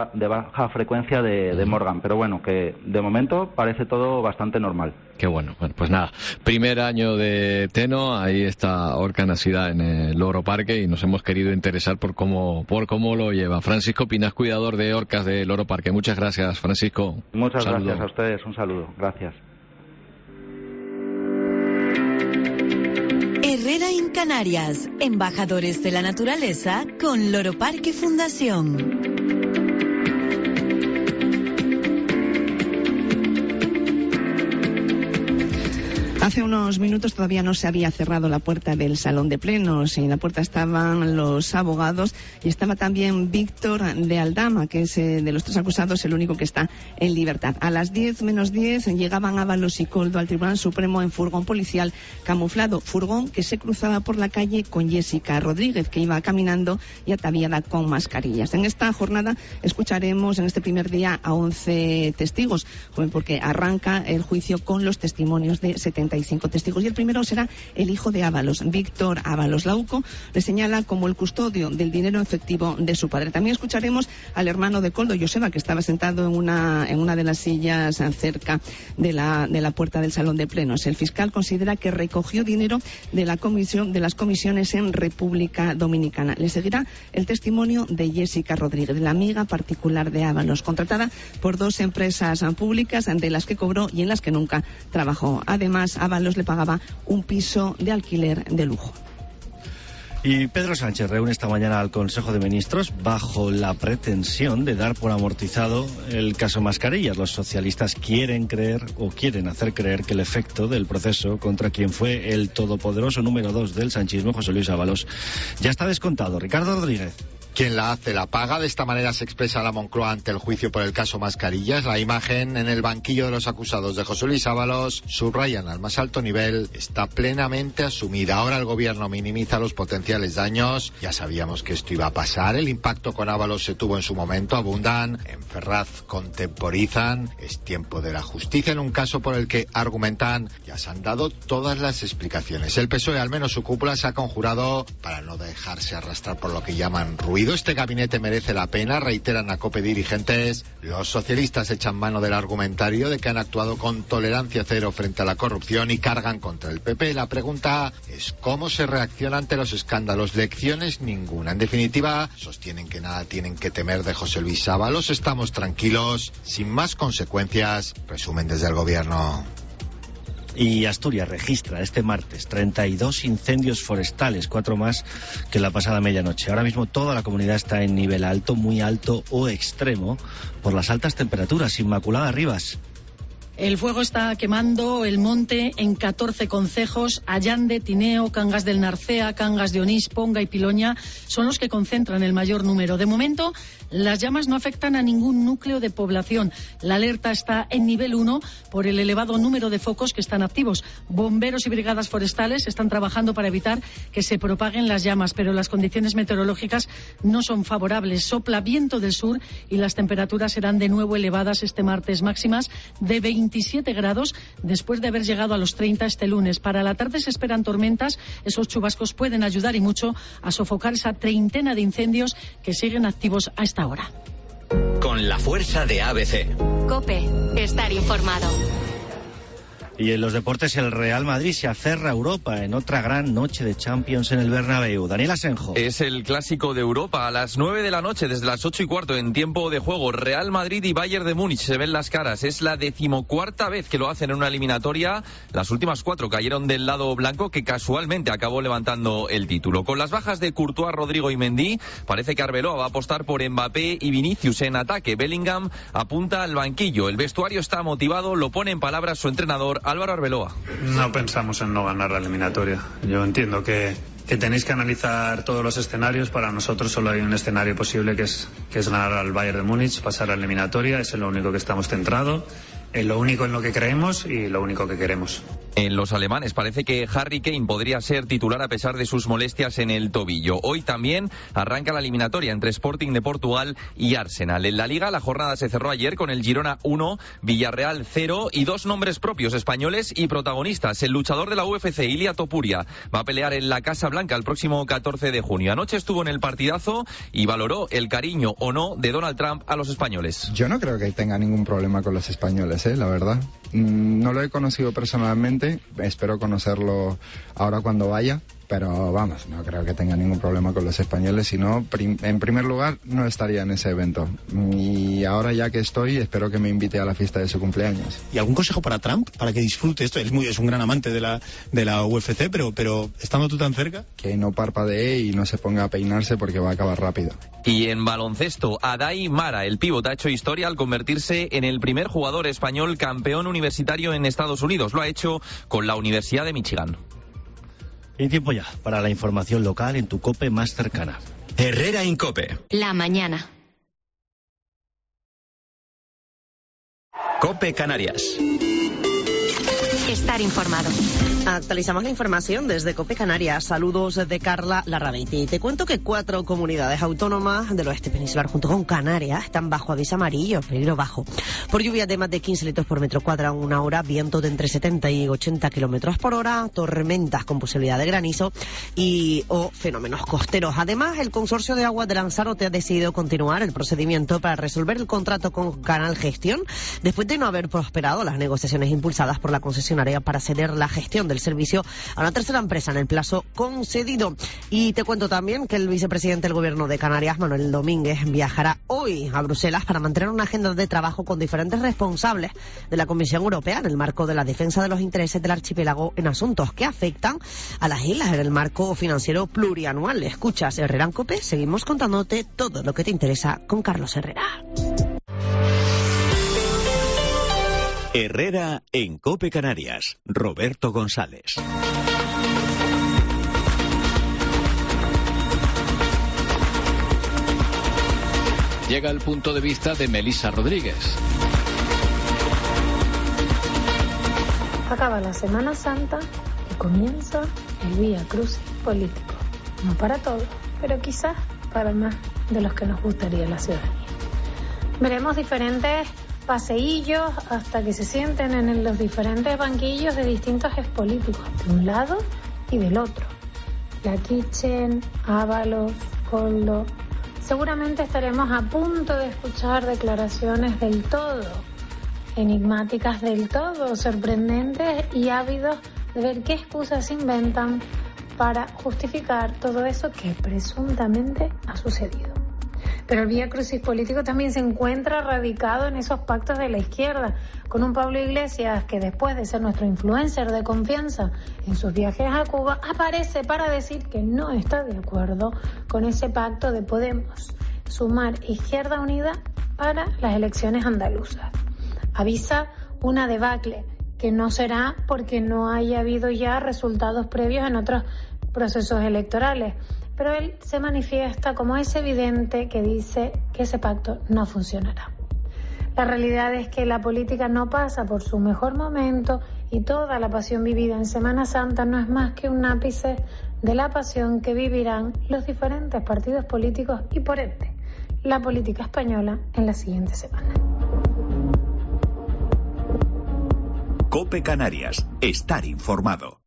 baja frecuencia de Morgan, pero bueno, que de momento parece todo bastante normal. Qué bueno. Bueno, pues nada, primer año de Teno, ahí está orca nacida en el Loro Parque y nos hemos querido interesar por cómo lo lleva. Francisco Pinas, cuidador de orcas del Loro Parque. Muchas gracias, Francisco. Muchas gracias a ustedes, un saludo. Gracias. Herrera en Canarias, embajadores de la naturaleza con Loro Parque Fundación. Hace unos minutos todavía no se había cerrado la puerta del salón de plenos. En la puerta estaban los abogados y estaba también Víctor de Aldama, que es de los tres acusados el único que está en libertad. A las 10 menos 10 llegaban Ábalos y Koldo al Tribunal Supremo en furgón policial camuflado. Furgón que se cruzaba por la calle con Jessica Rodríguez, que iba caminando y ataviada con mascarillas. En esta jornada escucharemos en este primer día a 11 testigos, porque arranca el juicio con los testimonios de 75 testigos. Y el primero será el hijo de Ábalos, Víctor Ábalos. La UCO le señala como el custodio del dinero efectivo de su padre. También escucharemos al hermano de Koldo, Joseba, que estaba sentado en una de las sillas cerca de la puerta del salón de plenos. El fiscal considera que recogió dinero de las comisiones en República Dominicana. Le seguirá el testimonio de Jessica Rodríguez, la amiga particular de Ábalos, contratada por 2 empresas públicas de las que cobró y en las que nunca trabajó. Además, Ábalos le pagaba un piso de alquiler de lujo. Y Pedro Sánchez reúne esta mañana al Consejo de Ministros bajo la pretensión de dar por amortizado el caso Mascarillas. Los socialistas quieren hacer creer que el efecto del proceso contra quien fue el todopoderoso número 2 del sanchismo, José Luis Ábalos, ya está descontado. Ricardo Rodríguez. Quien la hace la paga. De esta manera se expresa la Moncloa ante el juicio por el caso Mascarillas. La imagen en el banquillo de los acusados de José Luis Ábalos subrayan al más alto nivel, está plenamente asumida. Ahora el gobierno minimiza los potenciales daños. Ya sabíamos que esto iba a pasar. El impacto con Ábalos se tuvo en su momento. Abundan. En Ferraz contemporizan. Es tiempo de la justicia en un caso por el que argumentan ya se han dado todas las explicaciones. El PSOE, al menos su cúpula, se ha conjurado para no dejarse arrastrar por lo que llaman ruido. Este gabinete merece la pena, reiteran a COPE dirigentes. Los socialistas echan mano del argumentario de que han actuado con tolerancia cero frente a la corrupción y cargan contra el PP. La pregunta es cómo se reacciona ante los escándalos. Lecciones ninguna. En definitiva, sostienen que nada tienen que temer de José Luis Ábalos. Estamos tranquilos, sin más consecuencias, resumen desde el gobierno. Y Asturias registra este martes 32 incendios forestales, 4 más que la pasada medianoche. Ahora mismo toda la comunidad está en nivel alto, muy alto o extremo por las altas temperaturas. Inmaculada Rivas. El fuego está quemando el monte en 14 concejos. Allande, Tineo, Cangas del Narcea, Cangas de Onís, Ponga y Piloña son los que concentran el mayor número. De momento, las llamas no afectan a ningún núcleo de población. La alerta está en nivel 1 por el elevado número de focos que están activos. Bomberos y brigadas forestales están trabajando para evitar que se propaguen las llamas, pero las condiciones meteorológicas no son favorables. Sopla viento del sur y las temperaturas serán de nuevo elevadas este martes, máximas de 27 grados después de haber llegado a los 30 este lunes. Para la tarde se esperan tormentas. Esos chubascos pueden ayudar y mucho a sofocar esa treintena de incendios que siguen activos a esta hora. Con la fuerza de ABC. COPE, estar informado. Y en los deportes el Real Madrid se aferra a Europa en otra gran noche de Champions en el Bernabéu. Daniel Asenjo. Es el clásico de Europa a las 9 de la noche, desde las 8:15 en tiempo de juego. Real Madrid y Bayern de Múnich se ven las caras. Es la 14ª vez que lo hacen en una eliminatoria. Las últimas 4 cayeron del lado blanco, que casualmente acabó levantando el título. Con las bajas de Courtois, Rodrigo y Mendy, parece que Arbeloa va a apostar por Mbappé y Vinicius en ataque. Bellingham apunta al banquillo. El vestuario está motivado, lo pone en palabras su entrenador Álvaro Arbeloa. No pensamos en no ganar la eliminatoria. Yo entiendo que tenéis que analizar todos los escenarios. Para nosotros solo hay un escenario posible que es ganar al Bayern de Múnich, pasar a la eliminatoria. Es lo único que estamos centrados, es lo único en lo que creemos y lo único que queremos. en los alemanes. Parece que Harry Kane podría ser titular a pesar de sus molestias en el tobillo. Hoy también arranca la eliminatoria entre Sporting de Portugal y Arsenal. En la Liga, la jornada se cerró ayer con el Girona 1, Villarreal 0 y 2 nombres propios españoles y protagonistas. El luchador de la UFC, Ilia Topuria, va a pelear en la Casa Blanca el próximo 14 de junio. Anoche estuvo en el partidazo y valoró el cariño o no de Donald Trump a los españoles. Yo no creo que tenga ningún problema con los españoles, la verdad. No lo he conocido personalmente, espero conocerlo ahora cuando vaya, pero vamos, no creo que tenga ningún problema con los españoles, sino en primer lugar no estaría en ese evento. Y ahora ya que estoy, espero que me invite a la fiesta de su cumpleaños. ¿Y algún consejo para Trump, para que disfrute esto? Es un gran amante de la UFC, pero estando tú tan cerca... Que no parpadee y no se ponga a peinarse porque va a acabar rápido. Y en baloncesto, Adai Mara, el pívot, ha hecho historia al convertirse en el primer jugador español campeón universitario en Estados Unidos. Lo ha hecho con la Universidad de Michigan. Y tiempo ya para la información local en tu COPE más cercana. Herrera en COPE. La mañana. COPE Canarias. Estar informado. Actualizamos la información desde COPE Canarias. Saludos de Carla Larrabeiti. Te cuento que 4 comunidades autónomas del oeste peninsular junto con Canarias están bajo aviso amarillo, peligro bajo, por lluvia de más de 15 litros por metro cuadrado en una hora, vientos de entre 70 y 80 kilómetros por hora, tormentas con posibilidad de granizo o fenómenos costeros. Además, el Consorcio de Aguas de Lanzarote ha decidido continuar el procedimiento para resolver el contrato con Canal Gestión después de no haber prosperado las negociaciones impulsadas por la concesionaria para ceder la gestión del servicio a una tercera empresa en el plazo concedido. Y te cuento también que el vicepresidente del Gobierno de Canarias, Manuel Domínguez, viajará hoy a Bruselas para mantener una agenda de trabajo con diferentes responsables de la Comisión Europea en el marco de la defensa de los intereses del archipiélago en asuntos que afectan a las islas en el marco financiero plurianual. Escuchas Herrera en COPE, seguimos contándote todo lo que te interesa con Carlos Herrera. Herrera en COPE Canarias. Roberto González. Llega el punto de vista de Melissa Rodríguez. Acaba la Semana Santa y comienza el Vía Crucis político. No para todos, pero quizás para más de los que nos gustaría la ciudadanía. Veremos diferentes paseillos hasta que se sienten en los diferentes banquillos de distintos ex políticos, de un lado y del otro. La Kitchen, Ábalos, Koldo. Seguramente estaremos a punto de escuchar declaraciones del todo enigmáticas, del todo sorprendentes y ávidos de ver qué excusas inventan para justificar todo eso que presuntamente ha sucedido. Pero el Vía Crucis político también se encuentra radicado en esos pactos de la izquierda, con un Pablo Iglesias que después de ser nuestro influencer de confianza en sus viajes a Cuba, aparece para decir que no está de acuerdo con ese pacto de Podemos, sumar Izquierda Unida para las elecciones andaluzas. Avisa una debacle que no será porque no haya habido ya resultados previos en otros procesos electorales. Pero él se manifiesta como es evidente que dice que ese pacto no funcionará. La realidad es que la política no pasa por su mejor momento y toda la pasión vivida en Semana Santa no es más que un ápice de la pasión que vivirán los diferentes partidos políticos y por ende la política española en la siguiente semana. COPE Canarias. Estar informado.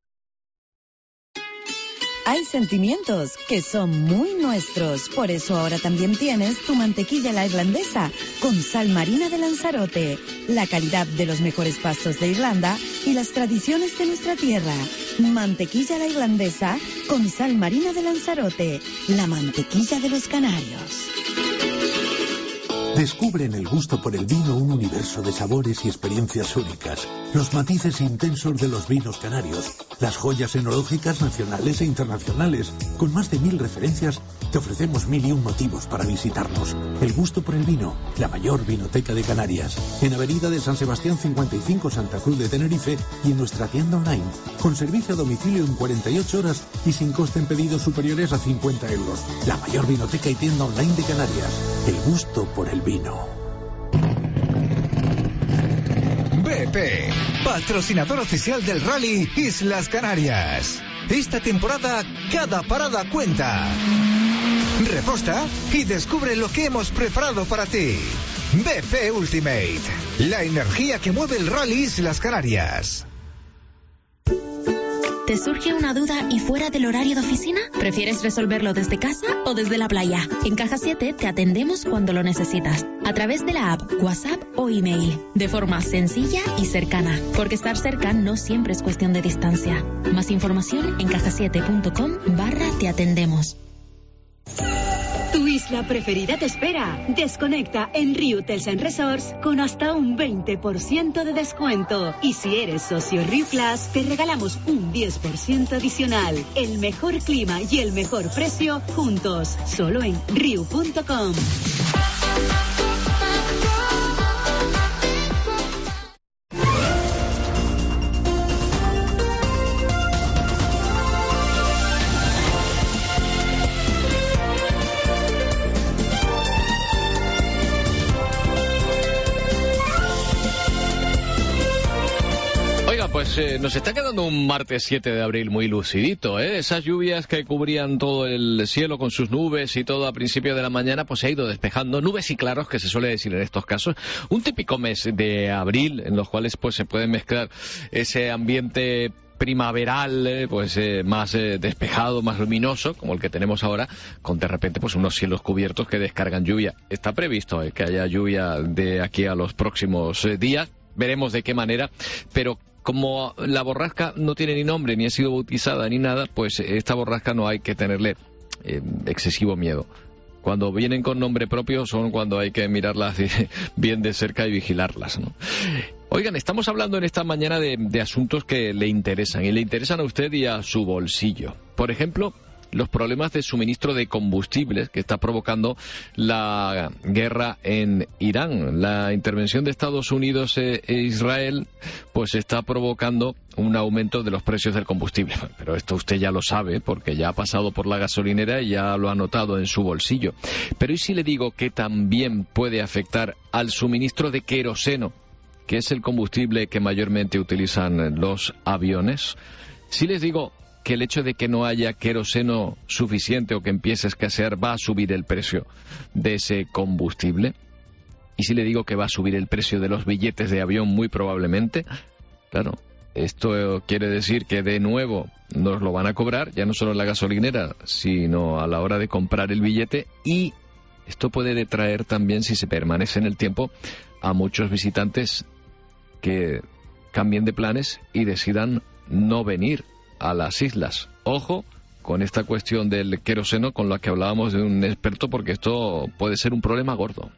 Hay sentimientos que son muy nuestros, por eso ahora también tienes tu mantequilla la irlandesa con sal marina de Lanzarote, la calidad de los mejores pastos de Irlanda y las tradiciones de nuestra tierra. Mantequilla la irlandesa con sal marina de Lanzarote, la mantequilla de los canarios. Descubre en el gusto por el vino un universo de sabores y experiencias únicas. Los matices intensos de los vinos canarios, las joyas enológicas nacionales e internacionales. Con más de 1000 referencias, te ofrecemos 1001 motivos para visitarnos. El gusto por el vino, la mayor vinoteca de Canarias. En Avenida de San Sebastián 55, Santa Cruz de Tenerife y en nuestra tienda online. Con servicio a domicilio en 48 horas y sin coste en pedidos superiores a 50 euros. La mayor vinoteca y tienda online de Canarias. El gusto por el vino. Ven BP, patrocinador oficial del Rally Islas Canarias. Esta temporada, cada parada cuenta. Reposta y descubre lo que hemos preparado para ti. BP Ultimate, la energía que mueve el Rally Islas Canarias. ¿Te surge una duda y fuera del horario de oficina? ¿Prefieres resolverlo desde casa o desde la playa? En Caja 7 te atendemos cuando lo necesitas, a través de la app, WhatsApp o email, de forma sencilla y cercana, porque estar cerca no siempre es cuestión de distancia. Más información en cajasiete.com/te atendemos. Tu isla preferida te espera. Desconecta en Rio Hotels & Resorts con hasta un 20% de descuento. Y si eres socio Rio Class, te regalamos un 10% adicional. El mejor clima y el mejor precio juntos. Solo en riu.com. Pues nos está quedando un martes 7 de abril muy lucidito, ¿eh? Esas lluvias que cubrían todo el cielo con sus nubes y todo a principio de la mañana, pues se ha ido despejando. Nubes y claros, que se suele decir en estos casos. Un típico mes de abril en los cuales pues se puede mezclar ese ambiente primaveral, más despejado, más luminoso, como el que tenemos ahora, con de repente pues unos cielos cubiertos que descargan lluvia. Está previsto que haya lluvia de aquí a los próximos días. Veremos de qué manera, pero como la borrasca no tiene ni nombre, ni ha sido bautizada, ni nada, pues esta borrasca no hay que tenerle excesivo miedo. Cuando vienen con nombre propio son cuando hay que mirarlas bien de cerca y vigilarlas, ¿no? Oigan, estamos hablando en esta mañana de asuntos que le interesan, y le interesan a usted y a su bolsillo. Por ejemplo, los problemas de suministro de combustibles que está provocando la guerra en Irán. La intervención de Estados Unidos e Israel pues está provocando un aumento de los precios del combustible. Pero esto usted ya lo sabe porque ya ha pasado por la gasolinera y ya lo ha notado en su bolsillo. Pero ¿y si le digo que también puede afectar al suministro de queroseno, que es el combustible que mayormente utilizan los aviones? Si les digo que el hecho de que no haya queroseno suficiente o que empiece a escasear va a subir el precio de ese combustible. Y si le digo que va a subir el precio de los billetes de avión muy probablemente, claro, esto quiere decir que de nuevo nos lo van a cobrar, ya no solo en la gasolinera, sino a la hora de comprar el billete, y esto puede detraer también, si se permanece en el tiempo, a muchos visitantes que cambien de planes y decidan no venir a las islas. Ojo con esta cuestión del queroseno con la que hablábamos de un experto, porque esto puede ser un problema gordo.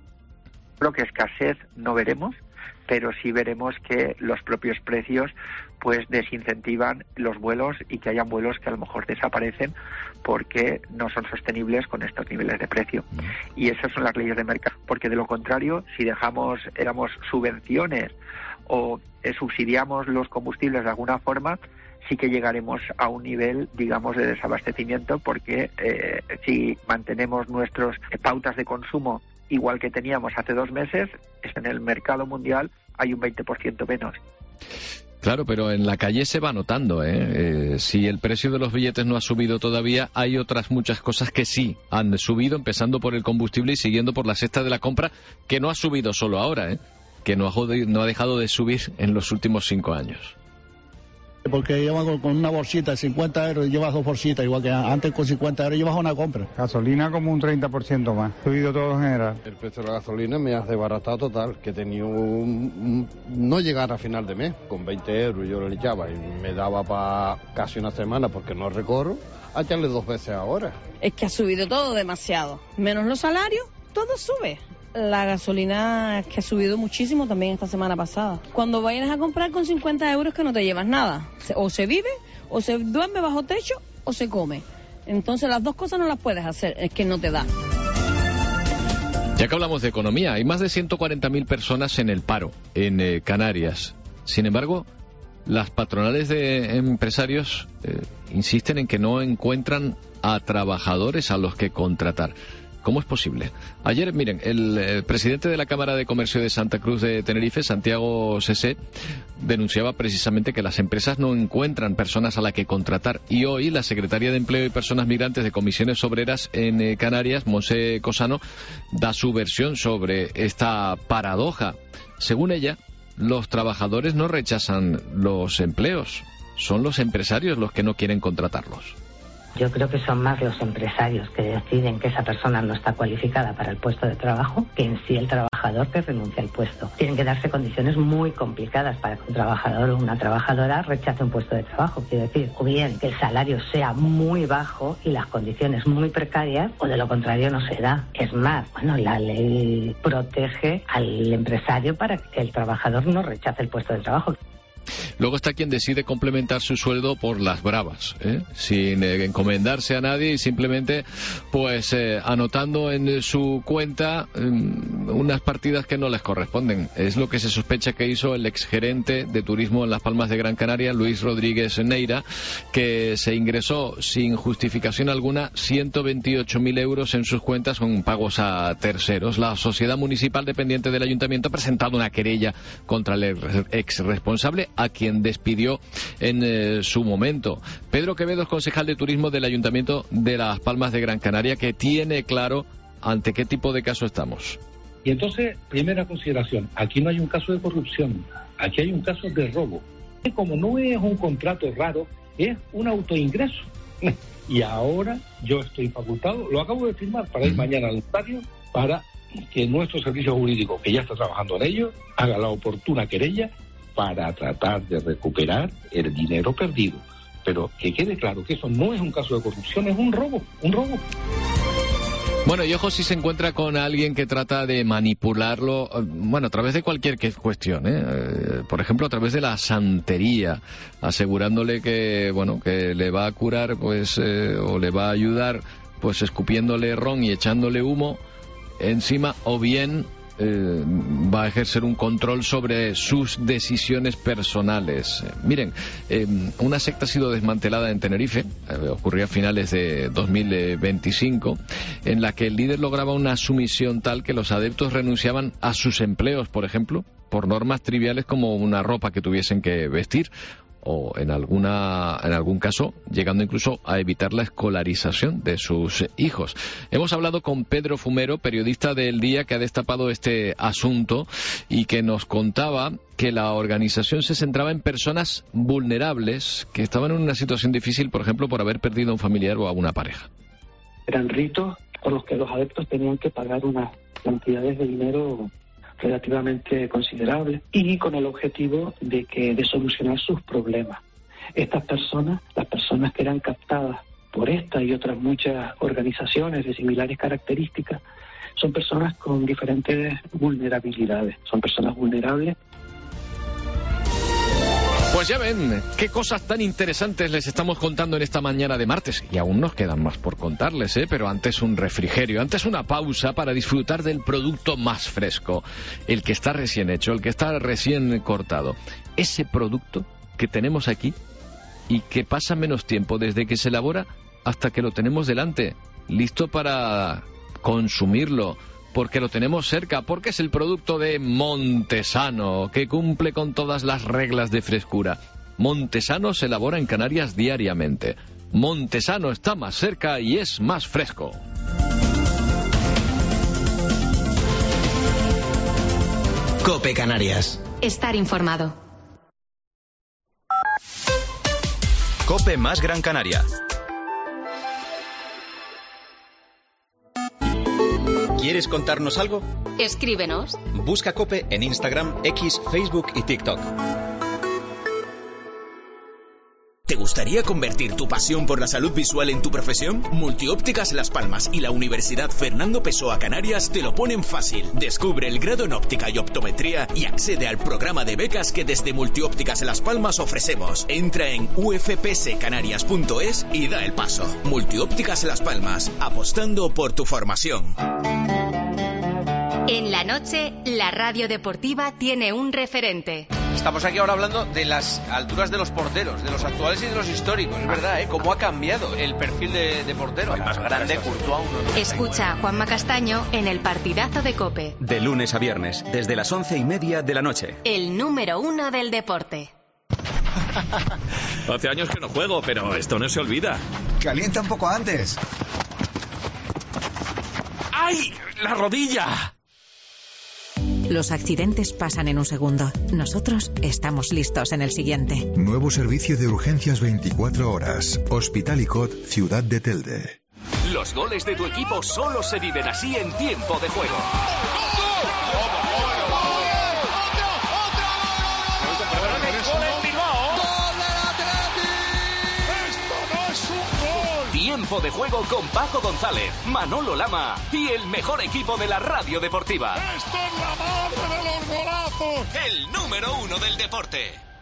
Creo que escasez no veremos, pero sí veremos que los propios precios pues desincentivan los vuelos y que hayan vuelos que a lo mejor desaparecen porque no son sostenibles con estos niveles de precio. Y esas son las leyes de mercado, porque de lo contrario, si dejamos subvenciones o subsidiamos los combustibles de alguna forma, sí que llegaremos a un nivel, digamos, de desabastecimiento, porque si mantenemos nuestras pautas de consumo igual que teníamos hace 2 meses, en el mercado mundial hay un 20% menos. Claro, pero en la calle se va notando, si el precio de los billetes no ha subido todavía, hay otras muchas cosas que sí han subido, empezando por el combustible y siguiendo por la cesta de la compra, que no ha subido solo ahora, que no ha dejado de subir en los últimos 5 años. Porque llevas con una bolsita de 50 euros, llevas 2 bolsitas, igual que antes con 50 euros llevas una compra. Gasolina como un 30% más, subido todo en general. El precio de la gasolina me ha desbaratado total, que tenía no llegar a final de mes, con 20 euros yo le echaba y me daba para casi una semana porque no recorro, a echarle 2 veces ahora. Es que ha subido todo demasiado, menos los salarios, todo sube. La gasolina es que ha subido muchísimo también esta semana pasada. Cuando vayas a comprar con 50 euros que no te llevas nada. O se vive, o se duerme bajo techo, o se come. Entonces las dos cosas no las puedes hacer, es que no te da. Ya que hablamos de economía, hay más de 140.000 personas en el paro en Canarias. Sin embargo, las patronales de empresarios insisten en que no encuentran a trabajadores a los que contratar. ¿Cómo es posible? Ayer, miren, el presidente de la Cámara de Comercio de Santa Cruz de Tenerife, Santiago Sesé, denunciaba precisamente que las empresas no encuentran personas a las que contratar. Y hoy la secretaria de Empleo y Personas Migrantes de Comisiones Obreras en Canarias, Monse Cosano, da su versión sobre esta paradoja. Según ella, los trabajadores no rechazan los empleos, son los empresarios los que no quieren contratarlos. Yo creo que son más los empresarios que deciden que esa persona no está cualificada para el puesto de trabajo que en sí el trabajador que renuncia al puesto. Tienen que darse condiciones muy complicadas para que un trabajador o una trabajadora rechace un puesto de trabajo. Quiero decir, o bien que el salario sea muy bajo y las condiciones muy precarias, o de lo contrario no se da. Es más, bueno, la ley protege al empresario para que el trabajador no rechace el puesto de trabajo. Luego está quien decide complementar su sueldo por las bravas, sin encomendarse a nadie y simplemente pues anotando en su cuenta unas partidas que no les corresponden. Es lo que se sospecha que hizo el exgerente de turismo en Las Palmas de Gran Canaria, Luis Rodríguez Neira, que se ingresó sin justificación alguna 128.000 euros en sus cuentas con pagos a terceros. La sociedad municipal dependiente del ayuntamiento ha presentado una querella contra el ex responsable, a quien despidió en su momento. Pedro Quevedo es concejal de turismo del Ayuntamiento de Las Palmas de Gran Canaria, que tiene claro ante qué tipo de caso estamos. Y entonces, primera consideración, aquí no hay un caso de corrupción, aquí hay un caso de robo. Como no es un contrato raro, es un autoingreso. Y ahora yo estoy facultado, lo acabo de firmar para ir mañana al notario, para que nuestro servicio jurídico, que ya está trabajando en ello, haga la oportuna querella para tratar de recuperar el dinero perdido. Pero que quede claro que eso no es un caso de corrupción, es un robo, un robo. Bueno, y ojo si se encuentra con alguien que trata de manipularlo, bueno, a través de cualquier cuestión, por ejemplo, a través de la santería, asegurándole que, bueno, que le va a curar, pues, o le va a ayudar, pues, escupiéndole ron y echándole humo encima, o bien va a ejercer un control sobre sus decisiones personales. Miren, una secta ha sido desmantelada en Tenerife, ocurrió a finales de 2025, en la que el líder lograba una sumisión tal que los adeptos renunciaban a sus empleos, por ejemplo, por normas triviales como una ropa que tuviesen que vestir, o en algún caso llegando incluso a evitar la escolarización de sus hijos. Hemos hablado con Pedro Fumero, periodista de El Día, que ha destapado este asunto y que nos contaba que la organización se centraba en personas vulnerables que estaban en una situación difícil, por ejemplo, por haber perdido a un familiar o a una pareja. Eran ritos por los que los adeptos tenían que pagar unas cantidades de dinero relativamente considerable y con el objetivo de solucionar sus problemas. Estas personas, las personas que eran captadas por esta y otras muchas organizaciones de similares características, son personas con diferentes vulnerabilidades, son personas vulnerables. Pues ya ven, qué cosas tan interesantes les estamos contando en esta mañana de martes. Y aún nos quedan más por contarles, pero antes un refrigerio, antes una pausa para disfrutar del producto más fresco. El que está recién hecho, el que está recién cortado. Ese producto que tenemos aquí y que pasa menos tiempo desde que se elabora hasta que lo tenemos delante, listo para consumirlo. Porque lo tenemos cerca, porque es el producto de Montesano, que cumple con todas las reglas de frescura. Montesano se elabora en Canarias diariamente. Montesano está más cerca y es más fresco. COPE Canarias. Estar informado. COPE más Gran Canaria. ¿Quieres contarnos algo? Escríbenos. Busca COPE en Instagram, X, Facebook y TikTok. ¿Te gustaría convertir tu pasión por la salud visual en tu profesión? Multiópticas Las Palmas y la Universidad Fernando Pessoa Canarias te lo ponen fácil. Descubre el grado en óptica y optometría y accede al programa de becas que desde Multiópticas Las Palmas ofrecemos. Entra en ufpscanarias.es y da el paso. Multiópticas Las Palmas, apostando por tu formación. En la noche, la radio deportiva tiene un referente. Estamos aquí ahora hablando de las alturas de los porteros, de los actuales y de los históricos. Es verdad, ¿eh? Cómo ha cambiado el perfil de portero. El más grande, Courtois. Escucha a Juanma Castaño en el partidazo de COPE. De lunes a viernes, desde las 11:30 de la noche. El número 1 del deporte. Hace años que no juego, pero esto no se olvida. Calienta un poco antes. ¡Ay! ¡La rodilla! Los accidentes pasan en un segundo. Nosotros estamos listos en el siguiente. Nuevo servicio de urgencias 24 horas. Hospitalicot, Ciudad de Telde. Los goles de tu equipo solo se viven así en tiempo de juego. Tiempo de juego con Paco González, Manolo Lama y el mejor equipo de la radio deportiva. ¡Esto es la madre de los golazos! El número 1 del deporte.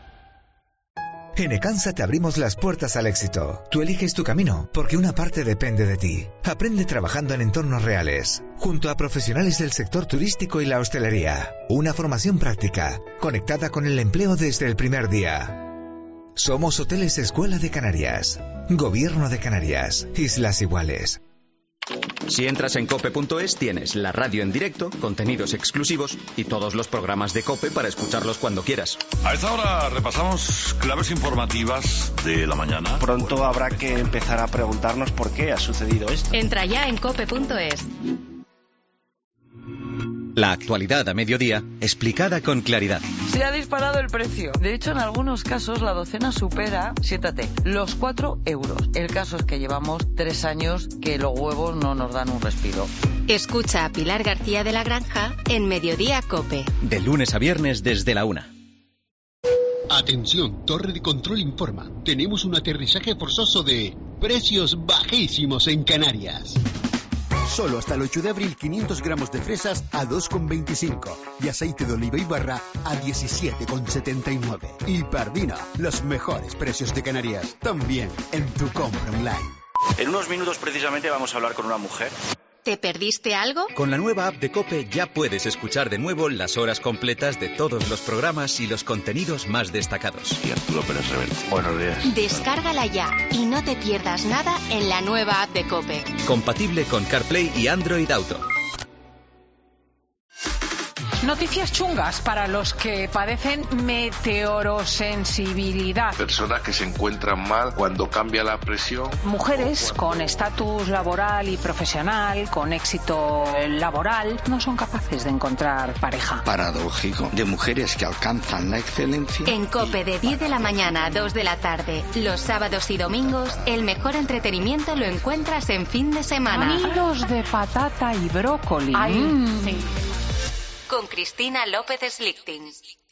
En Ecansa te abrimos las puertas al éxito. Tú eliges tu camino, porque una parte depende de ti. Aprende trabajando en entornos reales, junto a profesionales del sector turístico y la hostelería. Una formación práctica, conectada con el empleo desde el primer día. Somos Hoteles Escuela de Canarias. Gobierno de Canarias. Islas Iguales. Si entras en cope.es tienes la radio en directo, contenidos exclusivos y todos los programas de COPE para escucharlos cuando quieras. A esta hora repasamos claves informativas de la mañana. Pronto habrá que empezar a preguntarnos por qué ha sucedido esto. Entra ya en cope.es. La actualidad a mediodía, explicada con claridad. Se ha disparado el precio. De hecho, en algunos casos la docena supera, siéntate, los 4 euros. El caso es que llevamos 3 años que los huevos no nos dan un respiro. Escucha a Pilar García de la Granja en Mediodía COPE. De lunes a viernes desde la 1. Atención, Torre de Control informa. Tenemos un aterrizaje forzoso de precios bajísimos en Canarias. Solo hasta el 8 de abril 500 gramos de fresas a 2,25 y aceite de oliva y barra a 17,79. Y Pardina, los mejores precios de Canarias, también en tu compra online. En unos minutos precisamente vamos a hablar con una mujer. ¿Te perdiste algo? Con la nueva app de COPE ya puedes escuchar de nuevo las horas completas de todos los programas y los contenidos más destacados. Y Arturo Pérez Reverte. Buenos días. Descárgala ya y no te pierdas nada en la nueva app de COPE. Compatible con CarPlay y Android Auto. Noticias chungas para los que padecen meteorosensibilidad. Personas que se encuentran mal cuando cambia la presión. Mujeres con estatus laboral y profesional, con éxito laboral, no son capaces de encontrar pareja. Paradójico, de mujeres que alcanzan la excelencia. En COPE de 10 de la mañana a 2 de la tarde, los sábados y domingos, el mejor entretenimiento lo encuentras en fin de semana. Nidos de patata y brócoli. Sí. Con Cristina López Slichting.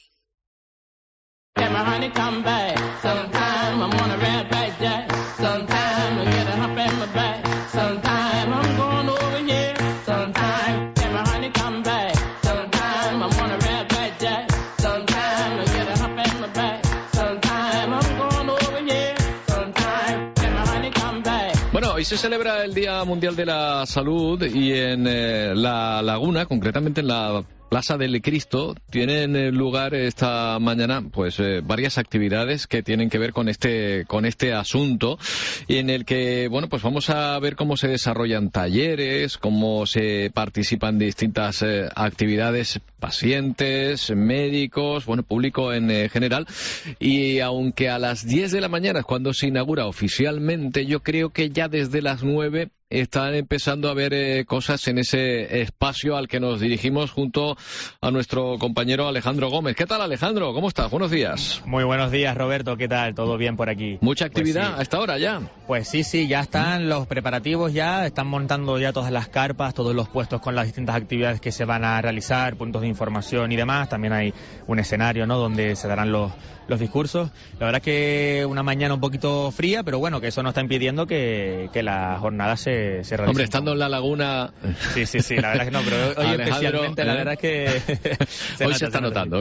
Bueno, hoy se celebra el Día Mundial de la Salud y en La Laguna, concretamente en la Plaza del Cristo, tienen lugar esta mañana pues varias actividades que tienen que ver con este asunto, y en el que bueno pues vamos a ver cómo se desarrollan talleres, cómo se participan en distintas actividades, pacientes, médicos, bueno, público en general. Y aunque a las 10 de la mañana es cuando se inaugura oficialmente, yo creo que ya desde las 9 están empezando a ver cosas en ese espacio al que nos dirigimos junto a nuestro compañero Alejandro Gómez. ¿Qué tal, Alejandro? ¿Cómo estás? Buenos días. Muy buenos días, Roberto. ¿Qué tal? ¿Todo bien por aquí? ¿Mucha actividad pues sí. a esta hora ya? Pues sí, ya están los preparativos, ya están montando ya todas las carpas, todos los puestos con las distintas actividades que se van a realizar, puntos de información y demás. También hay un escenario, ¿no?, donde se darán los discursos. La verdad es que una mañana un poquito fría, pero bueno, que eso no está impidiendo que la jornada se realice. Hombre, estando en La Laguna... Sí, la verdad es que no, pero hoy especialmente, la verdad es que... hoy se está notando.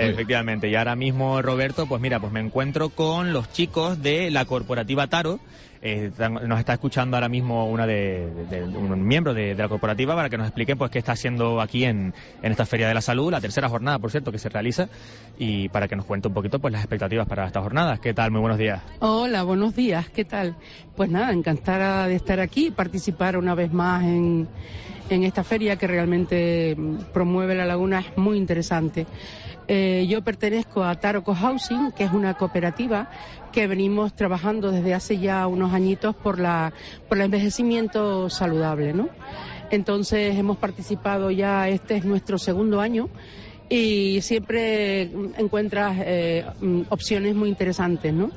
Efectivamente, y ahora mismo, Roberto, pues mira, pues me encuentro con los chicos de la corporativa Taro, Nos está escuchando ahora mismo un miembro de la corporativa para que nos explique pues qué está haciendo aquí en esta Feria de la Salud, la tercera jornada, por cierto, que se realiza, y para que nos cuente un poquito pues las expectativas para estas jornadas. ¿Qué tal? Muy buenos días. Hola, buenos días. ¿Qué tal? Pues nada, encantada de estar aquí y participar una vez más en esta feria que realmente promueve La Laguna. Es muy interesante. Yo pertenezco a Taro Cohousing, que es una cooperativa que venimos trabajando desde hace ya unos añitos por el envejecimiento saludable, ¿no? Entonces hemos participado ya, este es nuestro segundo año, y siempre encuentras opciones muy interesantes, ¿no?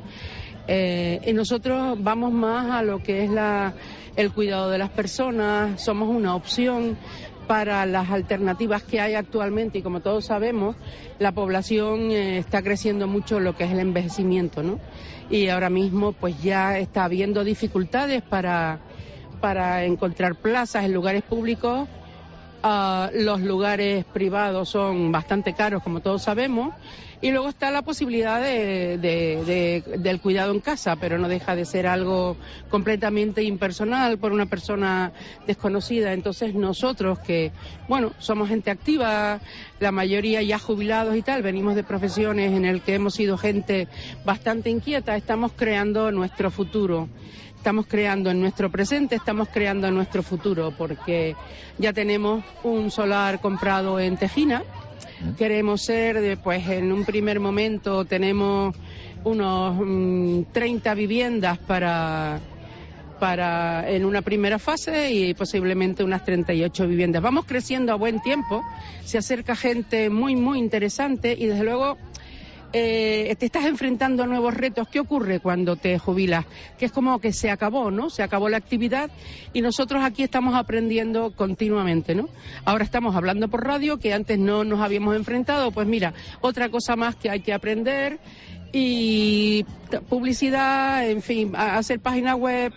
Y nosotros vamos más a lo que es el cuidado de las personas, somos una opción para las alternativas que hay actualmente, y como todos sabemos, la población está creciendo mucho lo que es el envejecimiento, ¿no? Y ahora mismo pues ya está habiendo dificultades para encontrar plazas en lugares públicos. Los lugares privados son bastante caros, como todos sabemos, y luego está la posibilidad del cuidado en casa, pero no deja de ser algo completamente impersonal por una persona desconocida. Entonces nosotros, que bueno, somos gente activa, la mayoría ya jubilados y tal, venimos de profesiones en el que hemos sido gente bastante inquieta, estamos creando nuestro futuro. Estamos creando en nuestro presente, estamos creando en nuestro futuro, porque ya tenemos un solar comprado en Tejina. Queremos ser, pues en un primer momento tenemos unos 30 viviendas para en una primera fase, y posiblemente unas 38 viviendas. Vamos creciendo a buen tiempo, se acerca gente muy, muy interesante, y desde luego te estás enfrentando a nuevos retos. ¿Qué ocurre cuando te jubilas? Que es como que se acabó, ¿no? Se acabó la actividad, y nosotros aquí estamos aprendiendo continuamente, ¿no? Ahora estamos hablando por radio, que antes no nos habíamos enfrentado. Pues mira, otra cosa más que hay que aprender, y publicidad, en fin, hacer página web,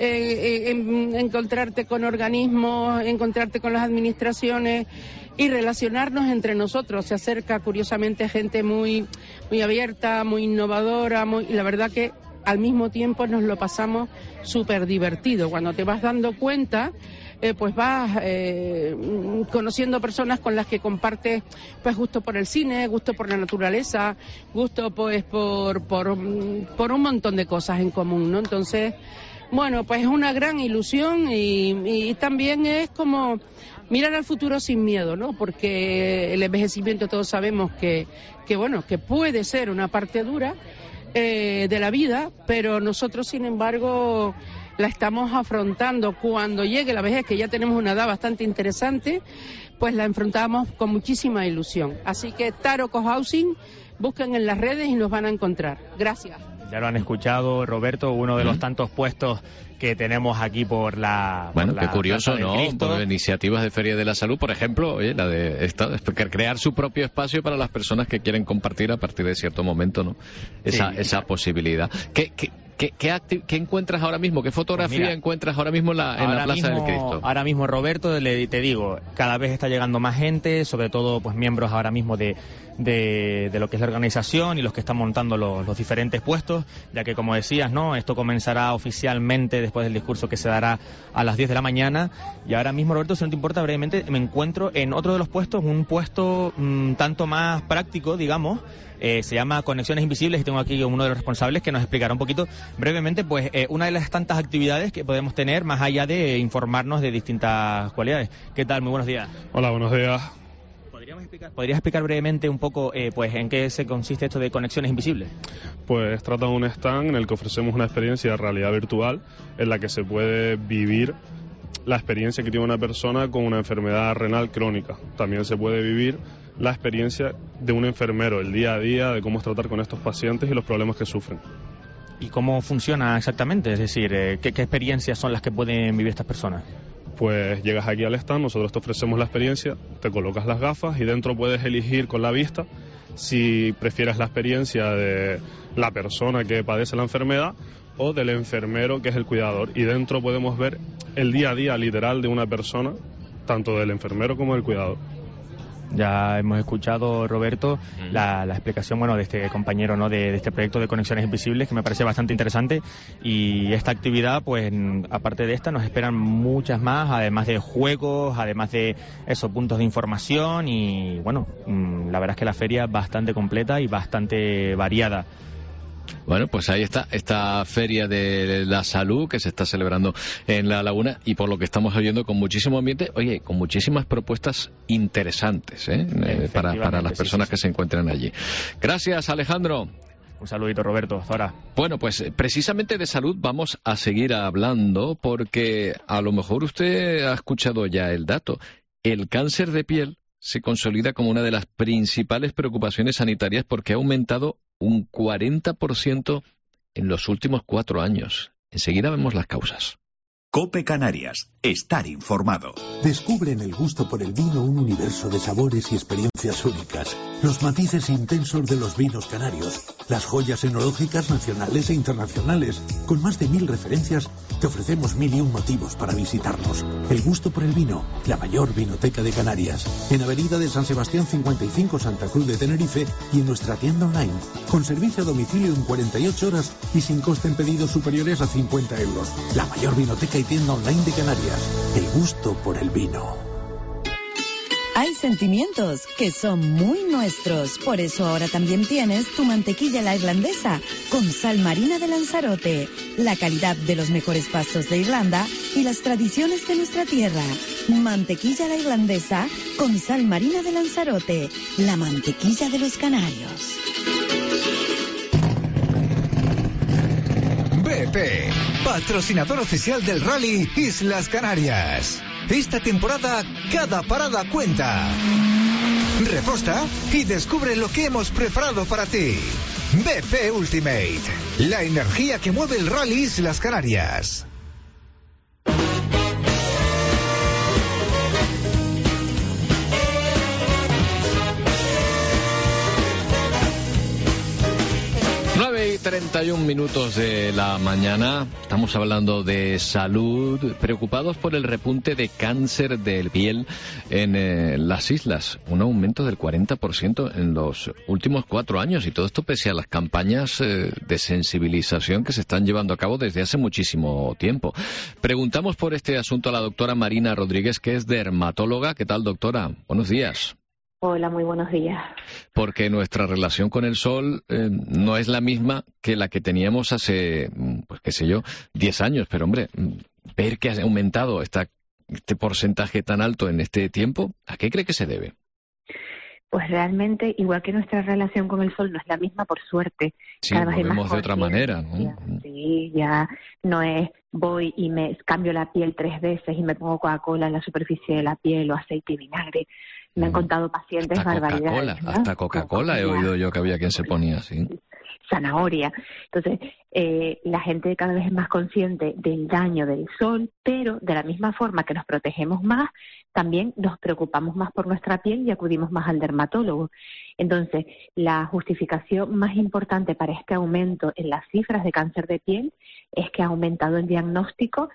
encontrarte con organismos, encontrarte con las administraciones y relacionarnos entre nosotros. Se acerca curiosamente gente muy, muy abierta, muy innovadora, y la verdad que al mismo tiempo nos lo pasamos súper divertido. Cuando te vas dando cuenta, pues vas conociendo personas con las que compartes pues gusto por el cine, gusto por la naturaleza, gusto pues por un montón de cosas en común, ¿no? Entonces, bueno, pues es una gran ilusión, y también es como mirar al futuro sin miedo, ¿no? Porque el envejecimiento todos sabemos que puede ser una parte dura de la vida, pero nosotros, sin embargo, la estamos afrontando. Cuando llegue la vejez, que ya tenemos una edad bastante interesante, pues la enfrentamos con muchísima ilusión. Así que Taro Cohousing, busquen en las redes y nos van a encontrar. Gracias. Ya lo han escuchado, Roberto, uno de los tantos puestos que tenemos aquí por la... Bueno, qué curioso, ¿no? Por iniciativas de Feria de la Salud, por ejemplo, oye, la de crear su propio espacio para las personas que quieren compartir a partir de cierto momento, ¿no? Esa posibilidad. ¿Qué encuentras ahora mismo? ¿Qué fotografía encuentras ahora mismo en la Plaza del Cristo? Ahora mismo, Roberto, te digo, cada vez está llegando más gente, sobre todo pues miembros ahora mismo de lo que es la organización y los que están montando los diferentes puestos, ya que, como decías, ¿no? Esto comenzará oficialmente después del discurso que se dará a las 10 de la mañana. Y ahora mismo, Roberto, si no te importa, brevemente me encuentro en otro de los puestos, un puesto tanto más práctico, digamos. Se llama Conexiones Invisibles, y tengo aquí uno de los responsables que nos explicará un poquito brevemente pues una de las tantas actividades que podemos tener, más allá de informarnos de distintas cualidades. ¿Qué tal? Muy buenos días. Hola, buenos días. ¿Podrías explicar brevemente un poco pues en qué se consiste esto de Conexiones Invisibles? Pues trata de un stand en el que ofrecemos una experiencia de realidad virtual en la que se puede vivir la experiencia que tiene una persona con una enfermedad renal crónica. También se puede vivir la experiencia de un enfermero, el día a día, de cómo es tratar con estos pacientes y los problemas que sufren. ¿Y cómo funciona exactamente? Es decir, ¿qué experiencias son las que pueden vivir estas personas? Pues llegas aquí al stand, nosotros te ofrecemos la experiencia, te colocas las gafas y dentro puedes elegir con la vista si prefieres la experiencia de la persona que padece la enfermedad o del enfermero que es el cuidador. Y dentro podemos ver el día a día literal de una persona, tanto del enfermero como del cuidador. Ya hemos escuchado, Roberto, la explicación, bueno, de este compañero, ¿no?, de este proyecto de Conexiones Invisibles, que me parece bastante interesante. Y esta actividad, pues, aparte de esta, nos esperan muchas más, además de juegos, además de esos puntos de información. Y bueno, la verdad es que la feria es bastante completa y bastante variada. Bueno, pues ahí está esta Feria de la Salud que se está celebrando en La Laguna, y por lo que estamos oyendo, con muchísimo ambiente, oye, con muchísimas propuestas interesantes, para las personas que se encuentran allí. Gracias, Alejandro. Un saludito, Roberto. Zora. Bueno, pues precisamente de salud vamos a seguir hablando, porque a lo mejor usted ha escuchado ya el dato. El cáncer de piel se consolida como una de las principales preocupaciones sanitarias, porque ha aumentado un 40% en los últimos 4 años. Enseguida vemos las causas. COPE Canarias. Estar informado. Descubre en el gusto por el vino un universo de sabores y experiencias únicas. Los matices intensos de los vinos canarios. Las joyas enológicas nacionales e internacionales. Con más de 1000 referencias, te ofrecemos 1001 motivos para visitarnos. El gusto por el vino. La mayor vinoteca de Canarias. En Avenida de San Sebastián 55, Santa Cruz de Tenerife, y en nuestra tienda online. Con servicio a domicilio en 48 horas y sin coste en pedidos superiores a 50 euros. La mayor vinoteca y tienda online de Canarias. El gusto por el vino. Hay sentimientos que son muy nuestros. Por eso ahora también tienes tu mantequilla la irlandesa con sal marina de Lanzarote. La calidad de los mejores pastos de Irlanda y las tradiciones de nuestra tierra. Mantequilla la irlandesa con sal marina de Lanzarote. La mantequilla de los canarios. BP, patrocinador oficial del Rally Islas Canarias. Esta temporada, cada parada cuenta. Reposta y descubre lo que hemos preparado para ti. BP Ultimate, la energía que mueve el Rally Islas Canarias. Y 31 minutos de la mañana. Estamos hablando de salud, preocupados por el repunte de cáncer de piel en las islas. Un aumento del 40% en los últimos 4 años, y todo esto pese a las campañas de sensibilización que se están llevando a cabo desde hace muchísimo tiempo. Preguntamos por este asunto a la doctora Marina Rodríguez, que es dermatóloga. ¿Qué tal, doctora? Buenos días. Hola, muy buenos días. Porque nuestra relación con el sol no es la misma que la que teníamos hace, pues qué sé yo, 10 años. Pero hombre, ver que ha aumentado este porcentaje tan alto en este tiempo, ¿a qué cree que se debe? Pues realmente, igual que nuestra relación con el sol no es la misma, por suerte. Sí, lo vemos de otra manera, ¿no? Sí, ya no es voy y me cambio la piel 3 veces y me pongo Coca-Cola en la superficie de la piel o aceite y vinagre. Me han contado pacientes hasta barbaridades, ¿no? Hasta Coca-Cola he oído yo que había quien se ponía así. Zanahoria. Entonces, la gente cada vez es más consciente del daño del sol, pero de la misma forma que nos protegemos más, también nos preocupamos más por nuestra piel y acudimos más al dermatólogo. Entonces, la justificación más importante para este aumento en las cifras de cáncer de piel es que ha aumentado el diagnóstico,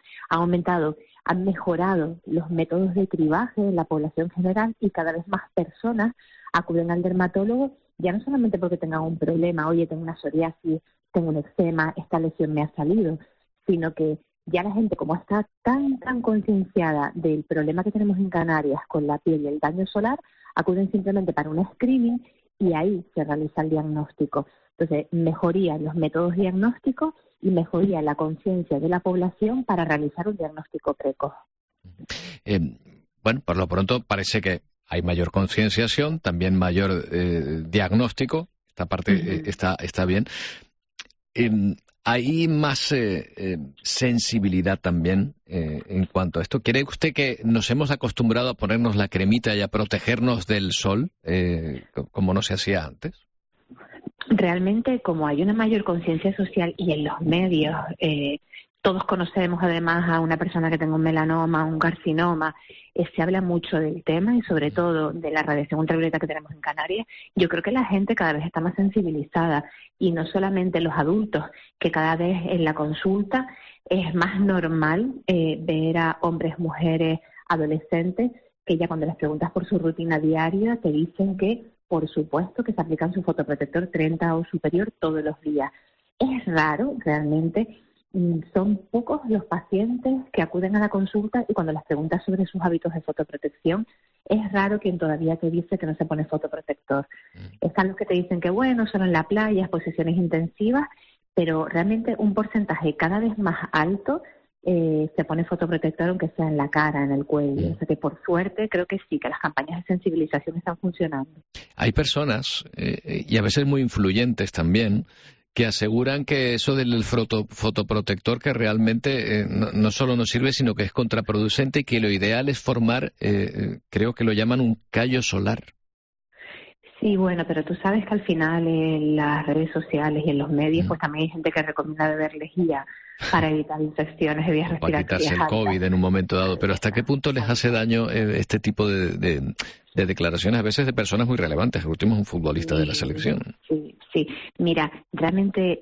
han mejorado los métodos de cribaje en la población general, y cada vez más personas acuden al dermatólogo, ya no solamente porque tengan un problema, oye, tengo una psoriasis, tengo un eczema, esta lesión me ha salido, sino que ya la gente, como está tan concienciada del problema que tenemos en Canarias con la piel y el daño solar, acuden simplemente para un screening y ahí se realiza el diagnóstico. Entonces, mejoría en los métodos diagnósticos y mejoría en la conciencia de la población para realizar un diagnóstico precoz. Bueno, por lo pronto parece que hay mayor concienciación, también mayor diagnóstico. Esta parte está bien. Hay más sensibilidad también en cuanto a esto. ¿Cree usted que nos hemos acostumbrado a ponernos la cremita y a protegernos del sol como no se hacía antes? Realmente, como hay una mayor conciencia social y en los medios, todos conocemos además a una persona que tenga un melanoma, un carcinoma, se habla mucho del tema y sobre todo de la radiación ultravioleta que tenemos en Canarias. Yo creo que la gente cada vez está más sensibilizada, y no solamente los adultos, que cada vez en la consulta es más normal ver a hombres, mujeres, adolescentes que ya cuando les preguntas por su rutina diaria te dicen que, por supuesto, que se aplican su fotoprotector 30 o superior todos los días. Es raro, realmente, son pocos los pacientes que acuden a la consulta y cuando les preguntas sobre sus hábitos de fotoprotección, es raro quien todavía te dice que no se pone fotoprotector. Están los que te dicen que bueno, solo en la playa, exposiciones intensivas, pero realmente un porcentaje cada vez más alto se pone fotoprotector, aunque sea en la cara, en el cuello. O sea que por suerte creo que sí, que las campañas de sensibilización están funcionando. Hay personas, y a veces muy influyentes también, que aseguran que eso del fotoprotector que realmente no solo no sirve, sino que es contraproducente y que lo ideal es formar, creo que lo llaman un callo solar. Sí, bueno, pero tú sabes que al final en las redes sociales y en los medios pues también hay gente que recomienda beber lejía para evitar infecciones de vías respiratorias. Para quitarse el COVID en un momento dado. Pero ¿hasta qué punto les hace daño este tipo de declaraciones a veces de personas muy relevantes? El último es un futbolista de la selección. Sí. Mira, realmente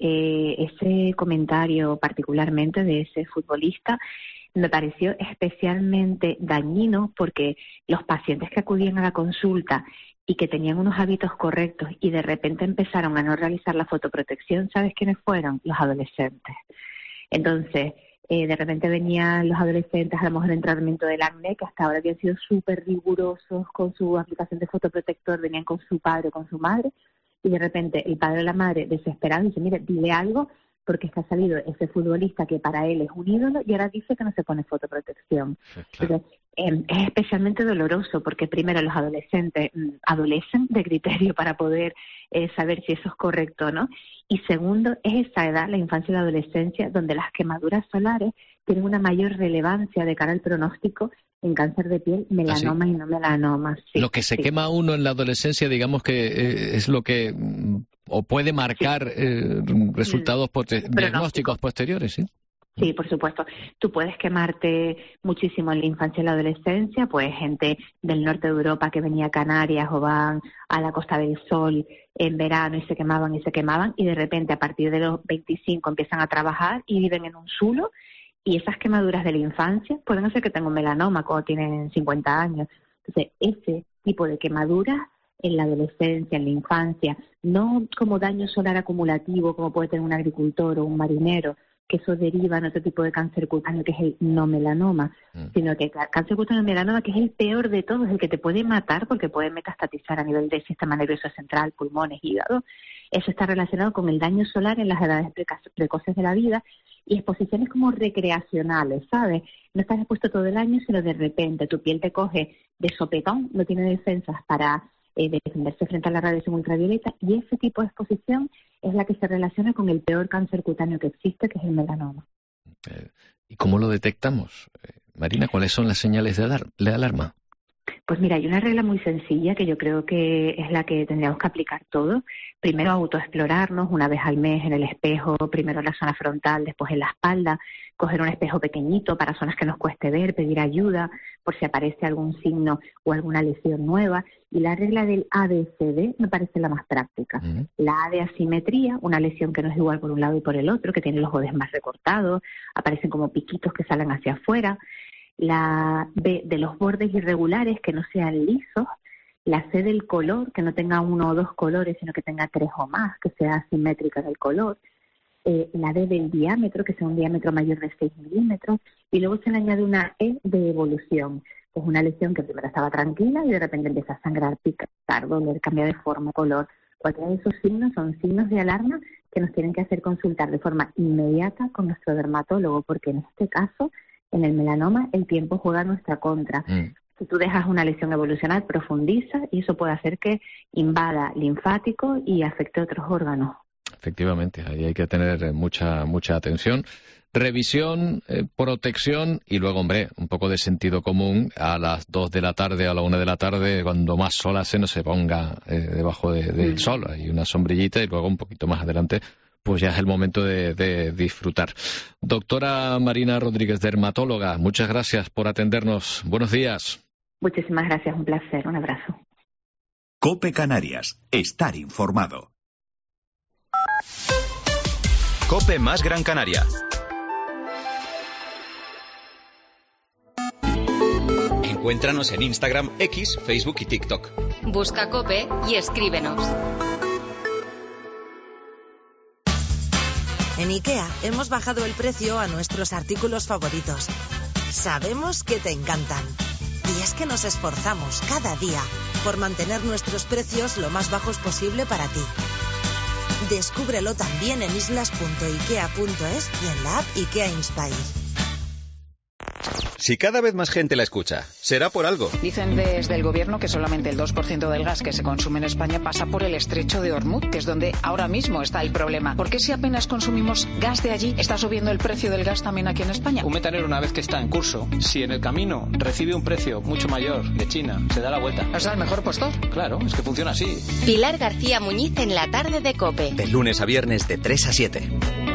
ese comentario particularmente de ese futbolista me pareció especialmente dañino porque los pacientes que acudían a la consulta y que tenían unos hábitos correctos y de repente empezaron a no realizar la fotoprotección, ¿sabes quiénes fueron? Los adolescentes. Entonces, de repente venían los adolescentes a lo mejor en tratamiento del acné, que hasta ahora habían sido súper rigurosos con su aplicación de fotoprotector, venían con su padre o con su madre, y de repente el padre o la madre desesperado dice, mire, dile algo, porque es que ha salido ese futbolista que para él es un ídolo y ahora dice que no se pone fotoprotección. Sí, claro. Entonces, es especialmente doloroso porque primero los adolescentes adolecen de criterio para poder saber si eso es correcto o no. Y segundo, es esa edad, la infancia y la adolescencia, donde las quemaduras solares tienen una mayor relevancia de cara al pronóstico en cáncer de piel, melanoma y no melanoma. Sí, lo que se quema uno en la adolescencia, digamos que es lo que o puede marcar resultados diagnósticos posteriores, ¿sí? Sí, por supuesto. Tú puedes quemarte muchísimo en la infancia y la adolescencia, pues gente del norte de Europa que venía a Canarias o van a la Costa del Sol en verano y se quemaban, y de repente a partir de los 25 empiezan a trabajar y viven en un zulo, y esas quemaduras de la infancia pueden hacer que tengan un melanoma cuando tienen 50 años. Entonces, ese tipo de quemaduras en la adolescencia, en la infancia, no como daño solar acumulativo como puede tener un agricultor o un marinero, que eso deriva en otro tipo de cáncer cutáneo que es el no melanoma, sino que el cáncer cutáneo melanoma, que es el peor de todos, el que te puede matar porque puede metastatizar a nivel del sistema nervioso central, pulmones, hígado. Eso está relacionado con el daño solar en las edades precoces de la vida y exposiciones como recreacionales, ¿sabes? No estás expuesto todo el año, sino de repente tu piel te coge de sopetón, no tiene defensas para defenderse frente a la radiación ultravioleta, y ese tipo de exposición es la que se relaciona con el peor cáncer cutáneo que existe, que es el melanoma. ¿Y cómo lo detectamos? Marina, ¿cuáles son las señales de alarma? Pues mira, hay una regla muy sencilla que yo creo que es la que tendríamos que aplicar todos. Primero autoexplorarnos una vez al mes en el espejo, primero en la zona frontal, después en la espalda, coger un espejo pequeñito para zonas que nos cueste ver, pedir ayuda por si aparece algún signo o alguna lesión nueva. Y la regla del ABCD me parece la más práctica. La A de asimetría, una lesión que no es igual por un lado y por el otro, que tiene los bordes más recortados, aparecen como piquitos que salen hacia afuera. La B de los bordes irregulares, que no sean lisos. La C del color, que no tenga uno o dos colores, sino que tenga tres o más, que sea asimétrica del color. La D del diámetro, que sea un diámetro mayor de 6 milímetros. Y luego se le añade una E de evolución, que es una lesión que primero estaba tranquila y de repente empieza a sangrar, picar, doler, cambia de forma, color. Cualquiera de esos signos son signos de alarma que nos tienen que hacer consultar de forma inmediata con nuestro dermatólogo, porque en este caso, en el melanoma, el tiempo juega en nuestra contra. Si tú dejas una lesión evolucionar, profundiza y eso puede hacer que invada linfático y afecte otros órganos. Efectivamente, ahí hay que tener mucha atención. Revisión, protección y luego, hombre, un poco de sentido común a las 2 de la tarde, a la 1 de la tarde, cuando más sol hace, no se ponga debajo del sol. Hay una sombrillita y luego un poquito más adelante pues ya es el momento de disfrutar. Doctora Marina Rodríguez, dermatóloga, muchas gracias por atendernos. Buenos días. Muchísimas gracias, un placer, un abrazo. COPE Canarias, estar informado. COPE más Gran Canaria. Encuéntranos en Instagram, X, Facebook y TikTok. Busca COPE y escríbenos. En IKEA hemos bajado el precio a nuestros artículos favoritos. Sabemos que te encantan. Y es que nos esforzamos cada día por mantener nuestros precios lo más bajos posible para ti. Descúbrelo también en islas.ikea.es y en la app IKEA Inspire. Si cada vez más gente la escucha, será por algo. Dicen desde el gobierno que solamente el 2% del gas que se consume en España pasa por el estrecho de Hormuz, que es donde ahora mismo está el problema. ¿Por qué si apenas consumimos gas de allí, está subiendo el precio del gas también aquí en España? Un metanero, una vez que está en curso, si en el camino recibe un precio mucho mayor de China, se da la vuelta. ¿Es el mejor postor? Claro, es que funciona así. Pilar García Muñiz en la tarde de COPE. De lunes a viernes de 3 a 7.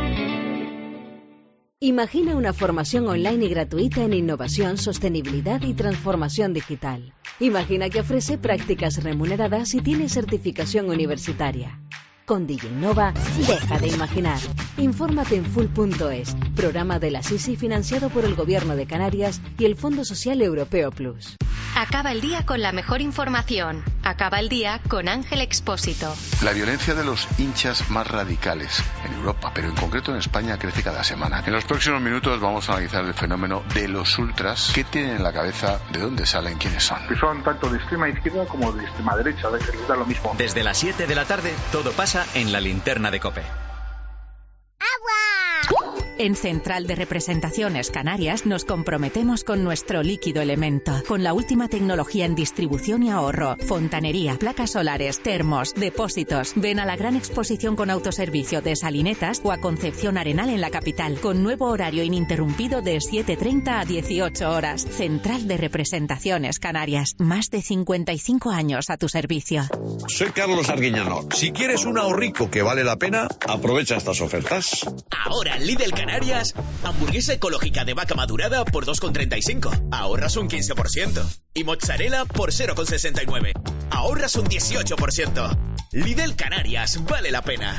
Imagina una formación online y gratuita en innovación, sostenibilidad y transformación digital. Imagina que ofrece prácticas remuneradas y tiene certificación universitaria. Con DigiInnova, deja de imaginar. Infórmate en full.es, programa de la SISI financiado por el Gobierno de Canarias y el Fondo Social Europeo Plus. Acaba el día con la mejor información. Acaba el día con Ángel Expósito. La violencia de los hinchas más radicales en Europa, pero en concreto en España, crece cada semana. En los próximos minutos vamos a analizar el fenómeno de los ultras. ¿Qué tienen en la cabeza? ¿De dónde salen? ¿Quiénes son? Que son tanto de extrema izquierda como de extrema derecha. Les da lo mismo. Desde las 7 de la tarde, todo pasa en la linterna de COPE. En Central de Representaciones Canarias nos comprometemos con nuestro líquido elemento, con la última tecnología en distribución y ahorro, fontanería, placas solares, termos, depósitos. Ven a la gran exposición con autoservicio de Salinetas o a Concepción Arenal en la capital, con nuevo horario ininterrumpido de 7:30 a 18 horas. Central de Representaciones Canarias, más de 55 años a tu servicio. Soy Carlos Arguiñano. Si quieres un ahorrico que vale la pena, aprovecha estas ofertas. Ahora Lidl Canarias, hamburguesa ecológica de vaca madurada por 2,35. Ahorras un 15%. Y mozzarella por 0,69. Ahorras un 18%. Lidl Canarias, vale la pena.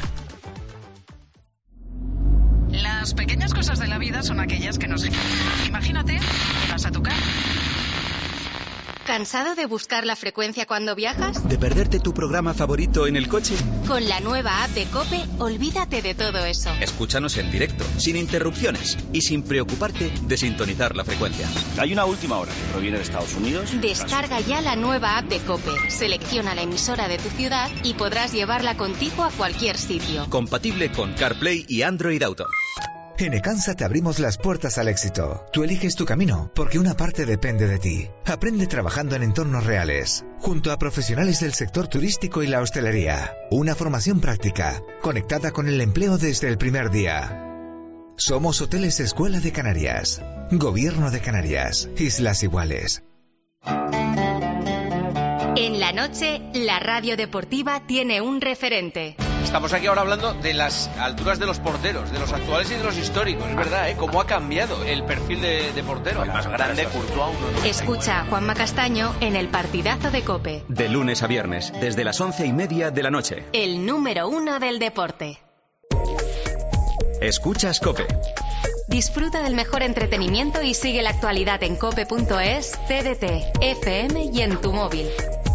Las pequeñas cosas de la vida son aquellas que nos... Imagínate, vas a tu casa. ¿Cansado de buscar la frecuencia cuando viajas? ¿De perderte tu programa favorito en el coche? Con la nueva app de COPE, olvídate de todo eso. Escúchanos en directo, sin interrupciones y sin preocuparte de sintonizar la frecuencia. Hay una última hora que proviene de Estados Unidos. Descarga ya la nueva app de COPE. Selecciona la emisora de tu ciudad y podrás llevarla contigo a cualquier sitio. Compatible con CarPlay y Android Auto. En Ecansa te abrimos las puertas al éxito. Tú eliges tu camino, porque una parte depende de ti. Aprende trabajando en entornos reales, junto a profesionales del sector turístico y la hostelería. Una formación práctica, conectada con el empleo desde el primer día. Somos Hoteles Escuela de Canarias, Gobierno de Canarias, Islas Iguales. En la noche, la radio deportiva tiene un referente. Estamos aquí ahora hablando de las alturas de los porteros, de los actuales y de los históricos. Es verdad, ¿eh? Cómo ha cambiado el perfil de portero. El más grande, Courtois. Escucha a Juanma Castaño en el partidazo de COPE. De lunes a viernes, desde las 11:30 de la noche. El número 1 del deporte. Escuchas COPE. Disfruta del mejor entretenimiento y sigue la actualidad en cope.es, TDT, FM y en tu móvil.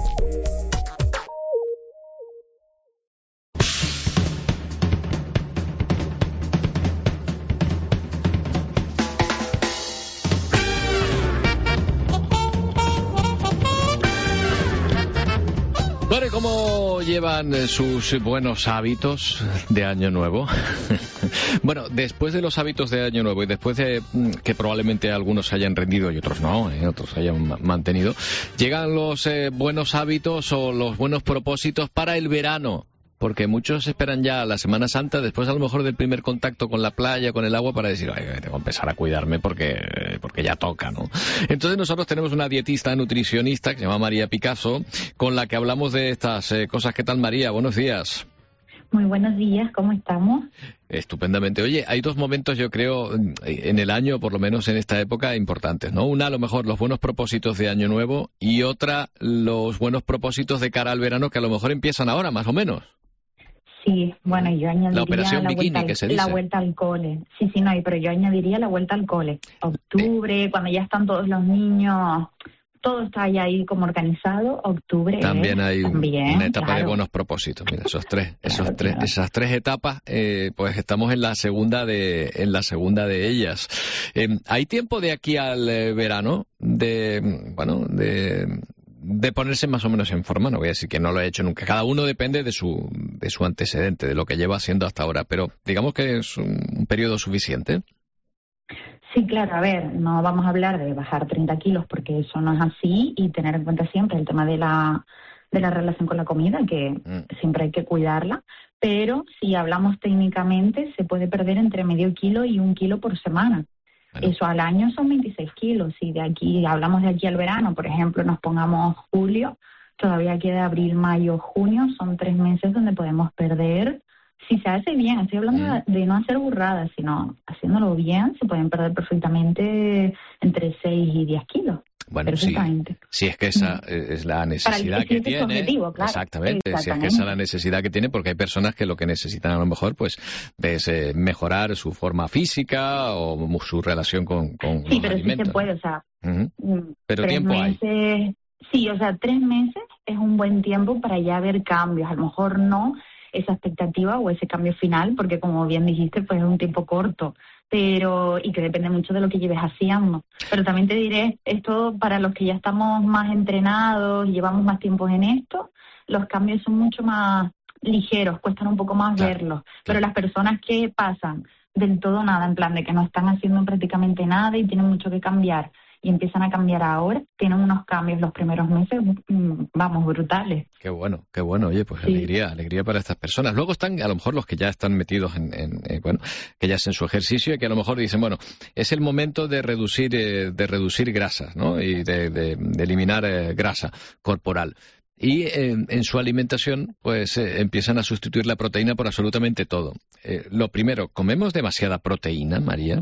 Bueno, ¿y cómo llevan sus buenos hábitos de Año Nuevo? Bueno, después de los hábitos de Año Nuevo y después de que probablemente algunos se hayan rendido y otros no, otros se hayan mantenido, llegan los buenos hábitos o los buenos propósitos para el verano. Porque muchos esperan ya la Semana Santa, después a lo mejor del primer contacto con la playa, con el agua, para decir, ay, tengo que empezar a cuidarme porque ya toca, ¿no? Entonces nosotros tenemos una dietista nutricionista que se llama María Picasso, con la que hablamos de estas cosas. ¿Qué tal, María? Buenos días. Muy buenos días, ¿cómo estamos? Estupendamente. Oye, hay dos momentos, yo creo, en el año, por lo menos en esta época, importantes, ¿no? Una, a lo mejor, los buenos propósitos de Año Nuevo, y otra, los buenos propósitos de cara al verano, que a lo mejor empiezan ahora, más o menos. Sí, bueno, yo añadiría la operación bikini, que se dice. La vuelta al cole. Sí, no, pero yo añadiría la vuelta al cole. Octubre, cuando ya están todos los niños todo está ya ahí como organizado. Octubre también hay una etapa claro. de buenos propósitos. Mira, esas tres etapas, pues estamos en la segunda de ellas. Hay tiempo de aquí al verano de ponerse más o menos en forma. No voy a decir que no lo he hecho nunca. Cada uno depende de su antecedente, de lo que lleva haciendo hasta ahora. Pero digamos que es un periodo suficiente. Sí, claro, a ver, no vamos a hablar de bajar 30 kilos porque eso no es así, y tener en cuenta siempre el tema de la relación con la comida, que siempre hay que cuidarla, pero si hablamos técnicamente se puede perder entre medio kilo y 1 kilo por semana. Bueno. Eso al año son 26 kilos. Si hablamos de aquí al verano, por ejemplo, nos pongamos julio, todavía queda abril, mayo, junio, son 3 meses donde podemos perder. Si se hace bien, estoy hablando de no hacer burradas, sino haciéndolo bien, se pueden perder perfectamente entre 6 y 10 kilos. Bueno, si es que esa es la necesidad que tiene. Objetivo, claro. Exactamente, si es que esa es la necesidad que tiene, porque hay personas que lo que necesitan a lo mejor pues es mejorar su forma física o su relación con los pero alimentos. Sí se puede, o sea, pero tiempo meses, hay. Sí, o sea, 3 meses es un buen tiempo para ya ver cambios. A lo mejor no esa expectativa o ese cambio final, porque como bien dijiste, pues es un tiempo corto, y que depende mucho de lo que lleves haciendo. Pero también te diré, esto para los que ya estamos más entrenados y llevamos más tiempo en esto, los cambios son mucho más ligeros, cuestan un poco más verlos. Pero las personas que pasan del todo nada, en plan de que no están haciendo prácticamente nada y tienen mucho que cambiar, y empiezan a cambiar ahora, tienen unos cambios los primeros meses, brutales. Qué bueno, oye, pues sí. alegría para estas personas. Luego están a lo mejor los que ya están metidos que ya hacen su ejercicio y que a lo mejor dicen, bueno, es el momento de reducir grasas, ¿no? Y de eliminar grasa corporal. Y en su alimentación, pues empiezan a sustituir la proteína por absolutamente todo. Lo primero, ¿comemos demasiada proteína, María?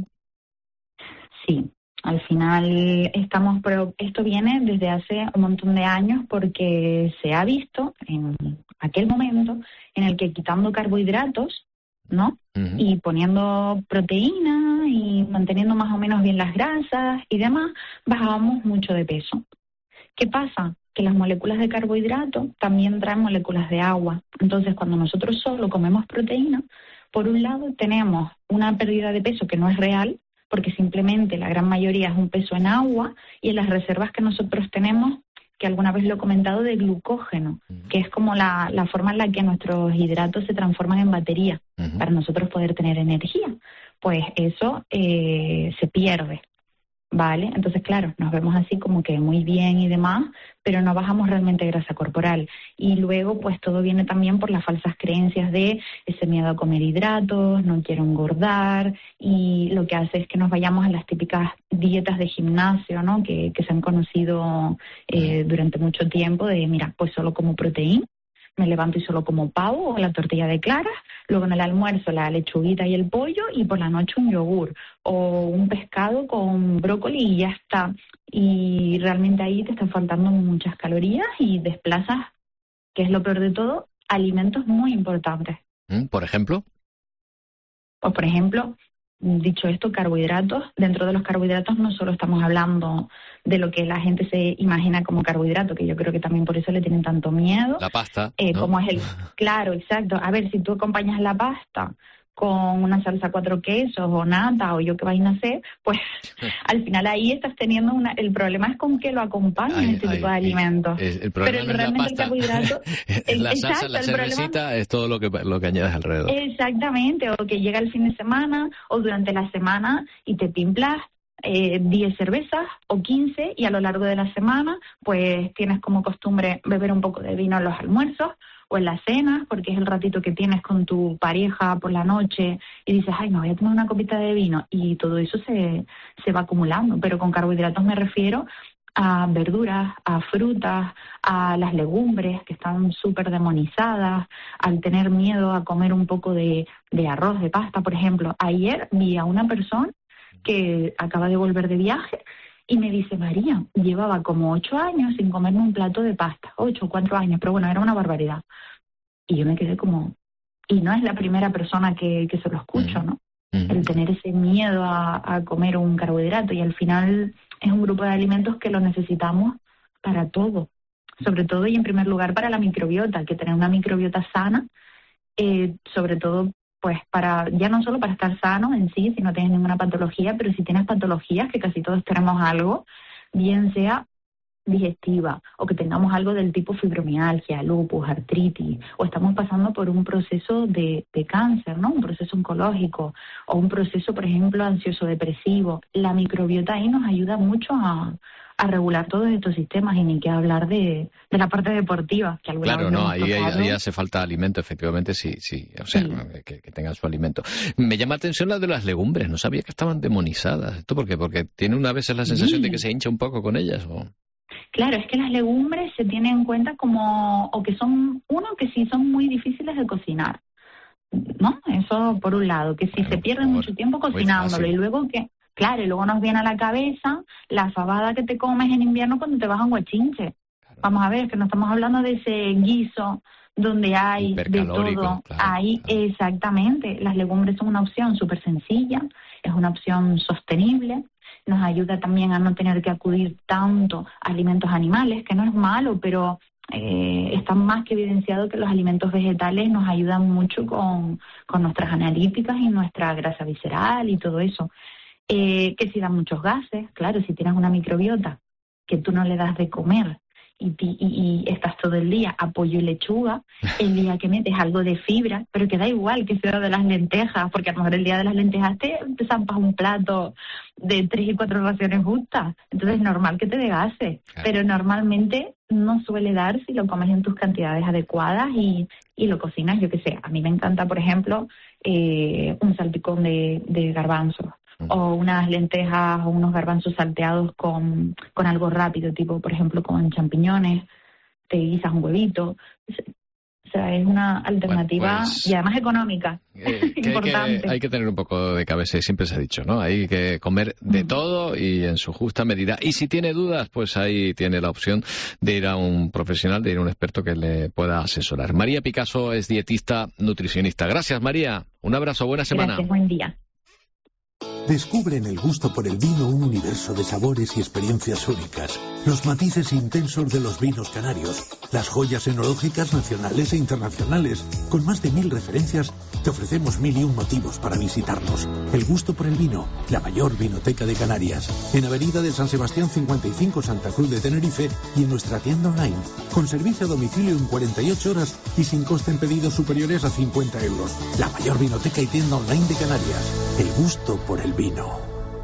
Sí. Al final pero esto viene desde hace un montón de años porque se ha visto en aquel momento en el que quitando carbohidratos, ¿no? Y poniendo proteína y manteniendo más o menos bien las grasas y demás, bajábamos mucho de peso. ¿Qué pasa? Que las moléculas de carbohidrato también traen moléculas de agua. Entonces, cuando nosotros solo comemos proteína, por un lado tenemos una pérdida de peso que no es real, porque simplemente la gran mayoría es un peso en agua y en las reservas que nosotros tenemos, que alguna vez lo he comentado, de glucógeno, que es como la forma en la que nuestros hidratos se transforman en batería para nosotros poder tener energía. Pues eso se pierde, ¿vale? Entonces, claro, nos vemos así como que muy bien y demás, pero no bajamos realmente grasa corporal. Y luego, pues todo viene también por las falsas creencias de ese miedo a comer hidratos, no quiero engordar, y lo que hace es que nos vayamos a las típicas dietas de gimnasio, ¿no? Que se han conocido durante mucho tiempo, de mira, pues solo como proteína, me levanto y solo como pavo o la tortilla de claras, luego en el almuerzo la lechuguita y el pollo, y por la noche un yogur o un pescado con brócoli y ya está. Y realmente ahí te están faltando muchas calorías y desplazas, que es lo peor de todo, alimentos muy importantes. ¿Por ejemplo? Pues por ejemplo, dicho esto, carbohidratos. Dentro de los carbohidratos no solo estamos hablando de lo que la gente se imagina como carbohidrato, que yo creo que también por eso le tienen tanto miedo. La pasta, ¿no? Como es claro, exacto. A ver, si tú acompañas la pasta con una salsa 4 quesos o nata o yo qué vaina a hacer, pues al final ahí estás teniendo el problema es con qué lo acompañan este tipo de alimentos. El problema pero realmente el carbohidrato la salsa, la cervecita, es todo lo que añades alrededor. Exactamente, o que llega el fin de semana o durante la semana y te pimplas 10 cervezas o 15 y a lo largo de la semana pues tienes como costumbre beber un poco de vino en los almuerzos o en las cenas, porque es el ratito que tienes con tu pareja por la noche y dices, ay, me voy a tomar una copita de vino, y todo eso se va acumulando. Pero con carbohidratos me refiero a verduras, a frutas, a las legumbres que están súper demonizadas, al tener miedo a comer un poco de arroz, de pasta, por ejemplo. Ayer vi a una persona que acaba de volver de viaje y me dice, María, llevaba como 8 años sin comerme un plato de pasta, 8 o 4 años, pero bueno, era una barbaridad. Y yo me quedé como, y no es la primera persona que se lo escucho, ¿no? El tener ese miedo a comer un carbohidrato, y al final es un grupo de alimentos que lo necesitamos para todo, sobre todo y en primer lugar para la microbiota, que tener una microbiota sana, sobre todo pues para, ya no solo para estar sano en sí, si no tienes ninguna patología, pero si tienes patologías, que casi todos tenemos algo, bien sea digestiva o que tengamos algo del tipo fibromialgia, lupus, artritis, o estamos pasando por un proceso de cáncer, ¿no? Un proceso oncológico o un proceso, por ejemplo, ansioso-depresivo. La microbiota ahí nos ayuda mucho a regular todos estos sistemas, y ni que hablar de la parte deportiva. Que claro, no, ahí hace falta alimento, efectivamente, sí, o sea, sí. Que tengan su alimento. Me llama la atención la de las legumbres, no sabía que estaban demonizadas. ¿Esto por qué? Porque tiene una vez la sensación de que se hincha un poco con ellas, ¿o? Claro, es que las legumbres se tienen en cuenta como, o que son, que sí son muy difíciles de cocinar, ¿no? Eso por un lado, que si se pierde mucho tiempo cocinándolo, y luego que... Claro, y luego nos viene a la cabeza la fabada que te comes en invierno cuando te vas a un guachinche. Claro. Vamos a ver, es que no estamos hablando de ese guiso donde hay de todo. Claro, ahí, claro. Exactamente. Las legumbres son una opción súper sencilla, es una opción sostenible, nos ayuda también a no tener que acudir tanto a alimentos animales, que no es malo, pero está más que evidenciado que los alimentos vegetales nos ayudan mucho con nuestras analíticas y nuestra grasa visceral y todo eso. Que si dan muchos gases, claro, si tienes una microbiota que tú no le das de comer y estás todo el día a pollo y lechuga, el día que metes algo de fibra, pero que da igual que sea de las lentejas, porque a lo mejor el día de las lentejas te zampas un plato de 3 y 4 raciones justas, entonces es normal que te dé gases, pero normalmente no suele dar si lo comes en tus cantidades adecuadas y lo cocinas, yo qué sé. A mí me encanta, por ejemplo, un salpicón de garbanzos, o unas lentejas o unos garbanzos salteados con algo rápido, tipo, por ejemplo, con champiñones, te guisas un huevito. O sea, es una alternativa, y además económica. Importante. Hay que tener un poco de cabeza, siempre se ha dicho, ¿no? Hay que comer de todo y en su justa medida. Y si tiene dudas, pues ahí tiene la opción de ir a un profesional, de ir a un experto que le pueda asesorar. María Picasso es dietista, nutricionista. Gracias, María. Un abrazo, buena semana. Gracias, buen día. Descubre en el gusto por el vino un universo de sabores y experiencias únicas, los matices intensos de los vinos canarios, las joyas enológicas nacionales e internacionales. Con más de 1000 referencias, te ofrecemos 1001 motivos para visitarnos. El gusto por el vino, la mayor vinoteca de Canarias. En Avenida de San Sebastián 55, Santa Cruz de Tenerife, y en nuestra tienda online, con servicio a domicilio en 48 horas y sin coste en pedidos superiores a 50 euros. La mayor vinoteca y tienda online de Canarias. El gusto por el vino.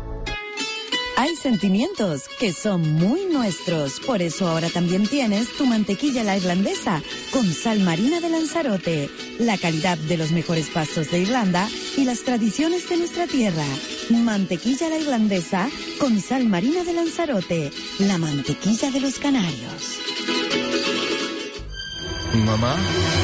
Hay sentimientos que son muy nuestros, por eso ahora también tienes tu mantequilla la irlandesa con sal marina de Lanzarote, la calidad de los mejores pastos de Irlanda y las tradiciones de nuestra tierra. Mantequilla la irlandesa con sal marina de Lanzarote, la mantequilla de los canarios. Mamá,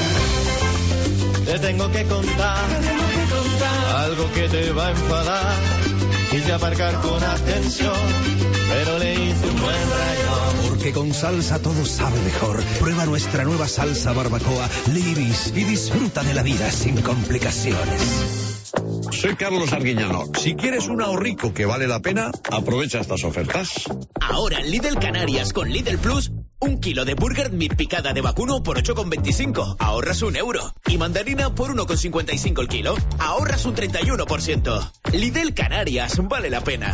te tengo que contar algo que te va a enfadar. Quise aparcar con atención, pero le hice un buen rayón. Porque con salsa todo sabe mejor. Prueba nuestra nueva salsa barbacoa Liris y disfruta de la vida sin complicaciones. Soy Carlos Arguiñano. Si quieres un ahorrico que vale la pena, aprovecha estas ofertas. Ahora en Lidl Canarias con Lidl Plus, 1 kilo de burger meat picada de vacuno por 8,25. Ahorras €1. Y mandarina por 1,55 el kilo. Ahorras un 31%. Lidl Canarias, vale la pena.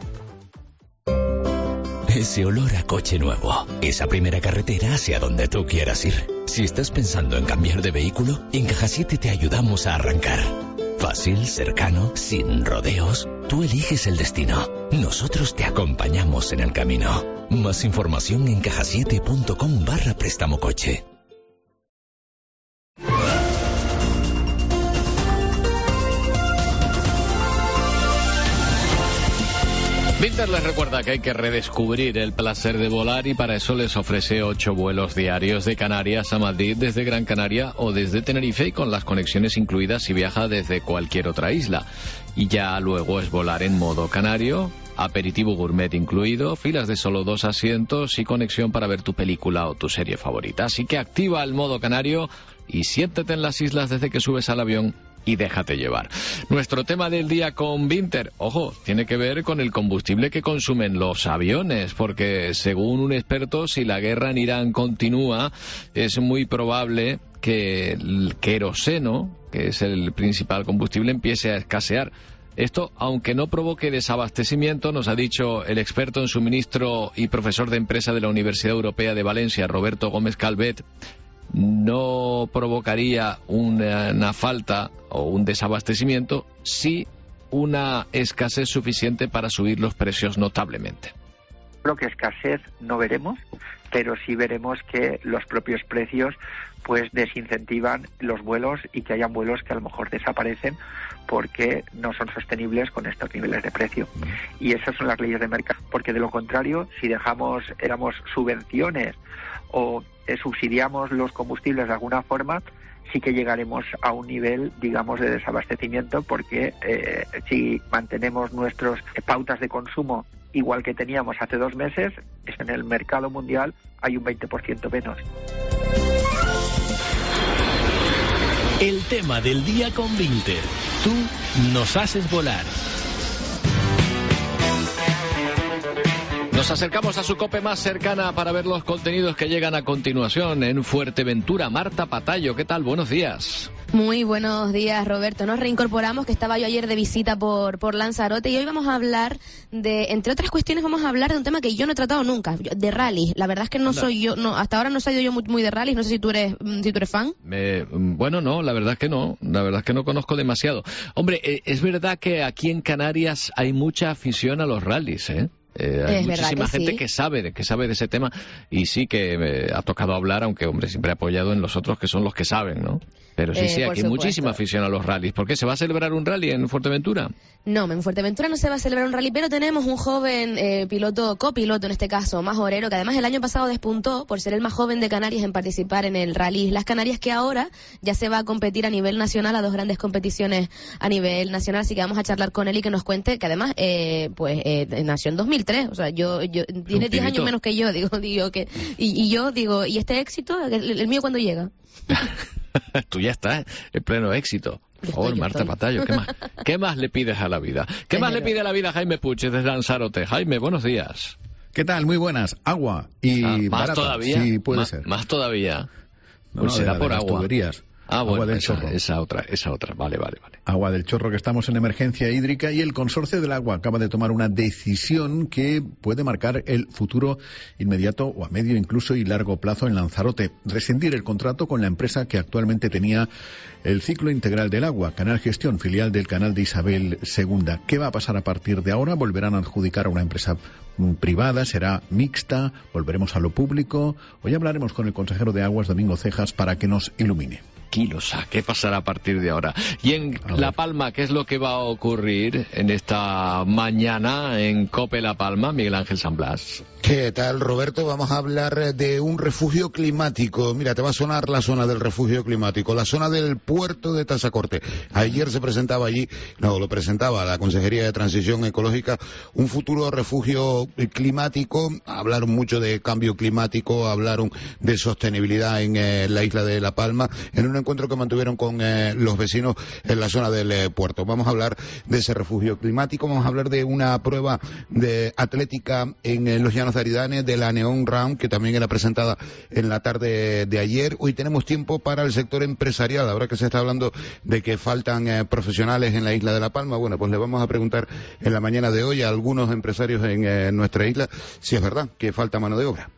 Ese olor a coche nuevo. Esa primera carretera hacia donde tú quieras ir. Si estás pensando en cambiar de vehículo, en Caja 7 te ayudamos a arrancar. Fácil, cercano, sin rodeos. Tú eliges el destino. Nosotros te acompañamos en el camino. Más información en cajasiete.com/préstamo coche. Vinter les recuerda que hay que redescubrir el placer de volar y para eso les ofrece 8 vuelos diarios de Canarias a Madrid desde Gran Canaria o desde Tenerife y con las conexiones incluidas si viaja desde cualquier otra isla. Y ya luego es volar en modo canario, aperitivo gourmet incluido, filas de solo 2 asientos y conexión para ver tu película o tu serie favorita. Así que activa el modo canario y siéntete en las islas desde que subes al avión y déjate llevar. Nuestro tema del día con Winter, ojo, tiene que ver con el combustible que consumen los aviones, porque según un experto, si la guerra en Irán continúa, es muy probable que el queroseno, que es el principal combustible, empiece a escasear. Esto, aunque no provoque desabastecimiento, nos ha dicho el experto en suministro y profesor de empresa de la Universidad Europea de Valencia, Roberto Gómez Calvet, no provocaría una falta o un desabastecimiento, sí una escasez suficiente para subir los precios notablemente. Creo que escasez no veremos, pero sí veremos que los propios precios pues desincentivan los vuelos y que hayan vuelos que a lo mejor desaparecen porque no son sostenibles con estos niveles de precio. Y esas son las leyes de mercado, porque de lo contrario, si éramos subvenciones o subsidiamos los combustibles de alguna forma, sí que llegaremos a un nivel, digamos, de desabastecimiento, porque si mantenemos nuestras pautas de consumo igual que teníamos hace 2 meses, en el mercado mundial hay un 20% menos. El tema del día con Winter. Tú nos haces volar. Nos acercamos a su COPE más cercana para ver los contenidos que llegan a continuación en Fuerteventura. Marta Patayo, ¿qué tal? Buenos días. Muy buenos días, Roberto. Nos reincorporamos, que estaba yo ayer de visita por Lanzarote, y hoy vamos a hablar entre otras cuestiones, vamos a hablar de un tema que yo no he tratado nunca, de rally. La verdad es que hasta ahora no he salido yo muy de rally. No sé si tú eres fan. Bueno, no, la verdad es que no. La verdad es que no conozco demasiado. Hombre, es verdad que aquí en Canarias hay mucha afición a los rallies, ¿eh? Hay muchísima gente que sabe de ese tema, y sí que ha tocado hablar, aunque hombre siempre he apoyado en los otros que son los que saben, ¿no? Pero sí, aquí hay muchísima afición a los rallies. ¿Por qué? ¿Se va a celebrar un rally en Fuerteventura? No, en Fuerteventura no se va a celebrar un rally, pero tenemos un joven copiloto en este caso, majorero, que además el año pasado despuntó por ser el más joven de Canarias en participar en el rally Islas Canarias, que ahora ya se va a competir a nivel nacional, a 2 grandes competiciones a nivel nacional. Así que vamos a charlar con él y que nos cuente que además nació en 2003, o sea, tiene 10 años menos que yo, y este éxito, el mío, ¿cuándo llega? Tú ya estás en pleno éxito. Por favor, Marta Patayo, ¿qué más le pides a la vida? ¿Qué más le pide a la vida Jaime Puig desde Lanzarote? Jaime, buenos días. ¿Qué tal? Muy buenas. Agua y más barata, todavía. sí, puede ser. Más todavía. Pues será por agua. Tuberías. Bueno, agua del chorro. Esa otra. Vale. Agua del Chorro, que estamos en emergencia hídrica, y el Consorcio del Agua acaba de tomar una decisión que puede marcar el futuro inmediato o a medio incluso y largo plazo en Lanzarote. Rescindir el contrato con la empresa que actualmente tenía el ciclo integral del agua, Canal Gestión, filial del canal de Isabel II. ¿Qué va a pasar a partir de ahora? ¿Volverán a adjudicar a una empresa privada? ¿Será mixta? ¿Volveremos a lo público? Hoy hablaremos con el consejero de Aguas, Domingo Cejas, para que nos ilumine. ¿Qué pasará a partir de ahora? Y en La Palma, ¿qué es lo que va a ocurrir en esta mañana en COPE La Palma? Miguel Ángel San Blas. ¿Qué tal, Roberto? Vamos a hablar de un refugio climático. Mira, te va a sonar la zona del refugio climático, la zona del puerto de Tazacorte. Ayer se presentaba lo presentaba la Consejería de Transición Ecológica, un futuro refugio climático. Hablaron mucho de cambio climático, hablaron de sostenibilidad en la isla de La Palma, en un encuentro que mantuvieron con los vecinos en la zona del puerto. Vamos a hablar de ese refugio climático, vamos a hablar de una prueba de atlética en los Llanos de Aridane, de la Neon Round, que también era presentada en la tarde de ayer. Hoy tenemos tiempo para el sector empresarial, ahora que se está hablando de que faltan profesionales en la isla de La Palma. Bueno, pues le vamos a preguntar en la mañana de hoy a algunos empresarios en nuestra isla si es verdad que falta mano de obra.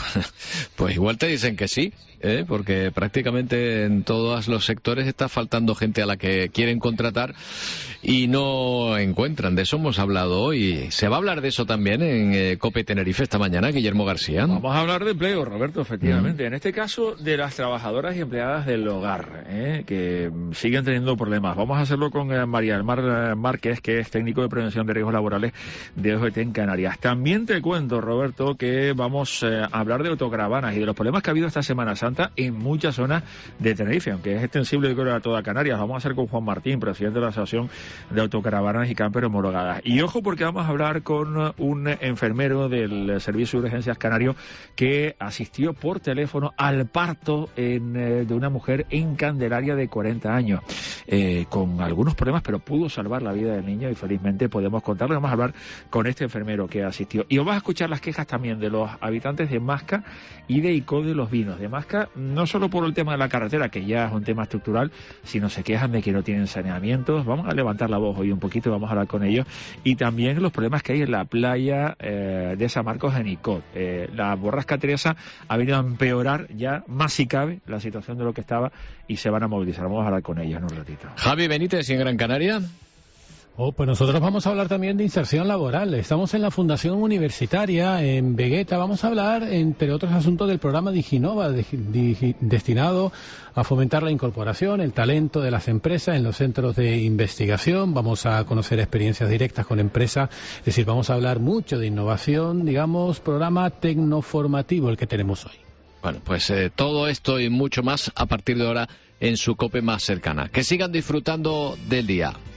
Pues igual te dicen que sí, porque prácticamente en todos los sectores está faltando gente a la que quieren contratar y no encuentran. De eso hemos hablado hoy. Se va a hablar de eso también en COPE Tenerife esta mañana, Guillermo García. Vamos a hablar de empleo, Roberto, efectivamente. En este caso, de las trabajadoras y empleadas del hogar, que siguen teniendo problemas. Vamos a hacerlo con María del Mar Márquez, que es técnico de prevención de riesgos laborales de OGT en Canarias. También te cuento, Roberto, que vamos a hablar de autocaravanas y de los problemas que ha habido esta Semana Santa Santa en muchas zonas de Tenerife, aunque es extensible yo creo a toda Canarias. Vamos a hacer con Juan Martín, presidente de la Asociación de Autocaravanas y Camper Homologadas. Y ojo, porque vamos a hablar con un enfermero del Servicio de Urgencias Canario que asistió por teléfono al parto de una mujer en Candelaria de 40 años, con algunos problemas, pero pudo salvar la vida del niño y felizmente podemos contarlo. Vamos a hablar con este enfermero que asistió. Y os vas a escuchar las quejas también de los habitantes de Masca y de Icó de los Vinos. De Masca, no solo por el tema de la carretera, que ya es un tema estructural, sino se quejan de que no tienen saneamientos. Vamos a levantar la voz hoy un poquito, vamos a hablar con ellos. Y también los problemas que hay en la playa de San Marcos en Icó. La borrasca Teresa ha venido a empeorar ya más si cabe la situación de lo que estaba y se van a movilizar. Vamos a hablar con ellos en un ratito. Javi Benítez, en Gran Canaria. Pues nosotros vamos a hablar también de inserción laboral. Estamos en la Fundación Universitaria en Vegueta. Vamos a hablar, entre otros asuntos, del programa Diginova, destinado a fomentar la incorporación, el talento de las empresas en los centros de investigación. Vamos a conocer experiencias directas con empresas. Es decir, vamos a hablar mucho de innovación, digamos, programa tecnoformativo el que tenemos hoy. Bueno, pues todo esto y mucho más a partir de ahora en su COPE más cercana. Que sigan disfrutando del día.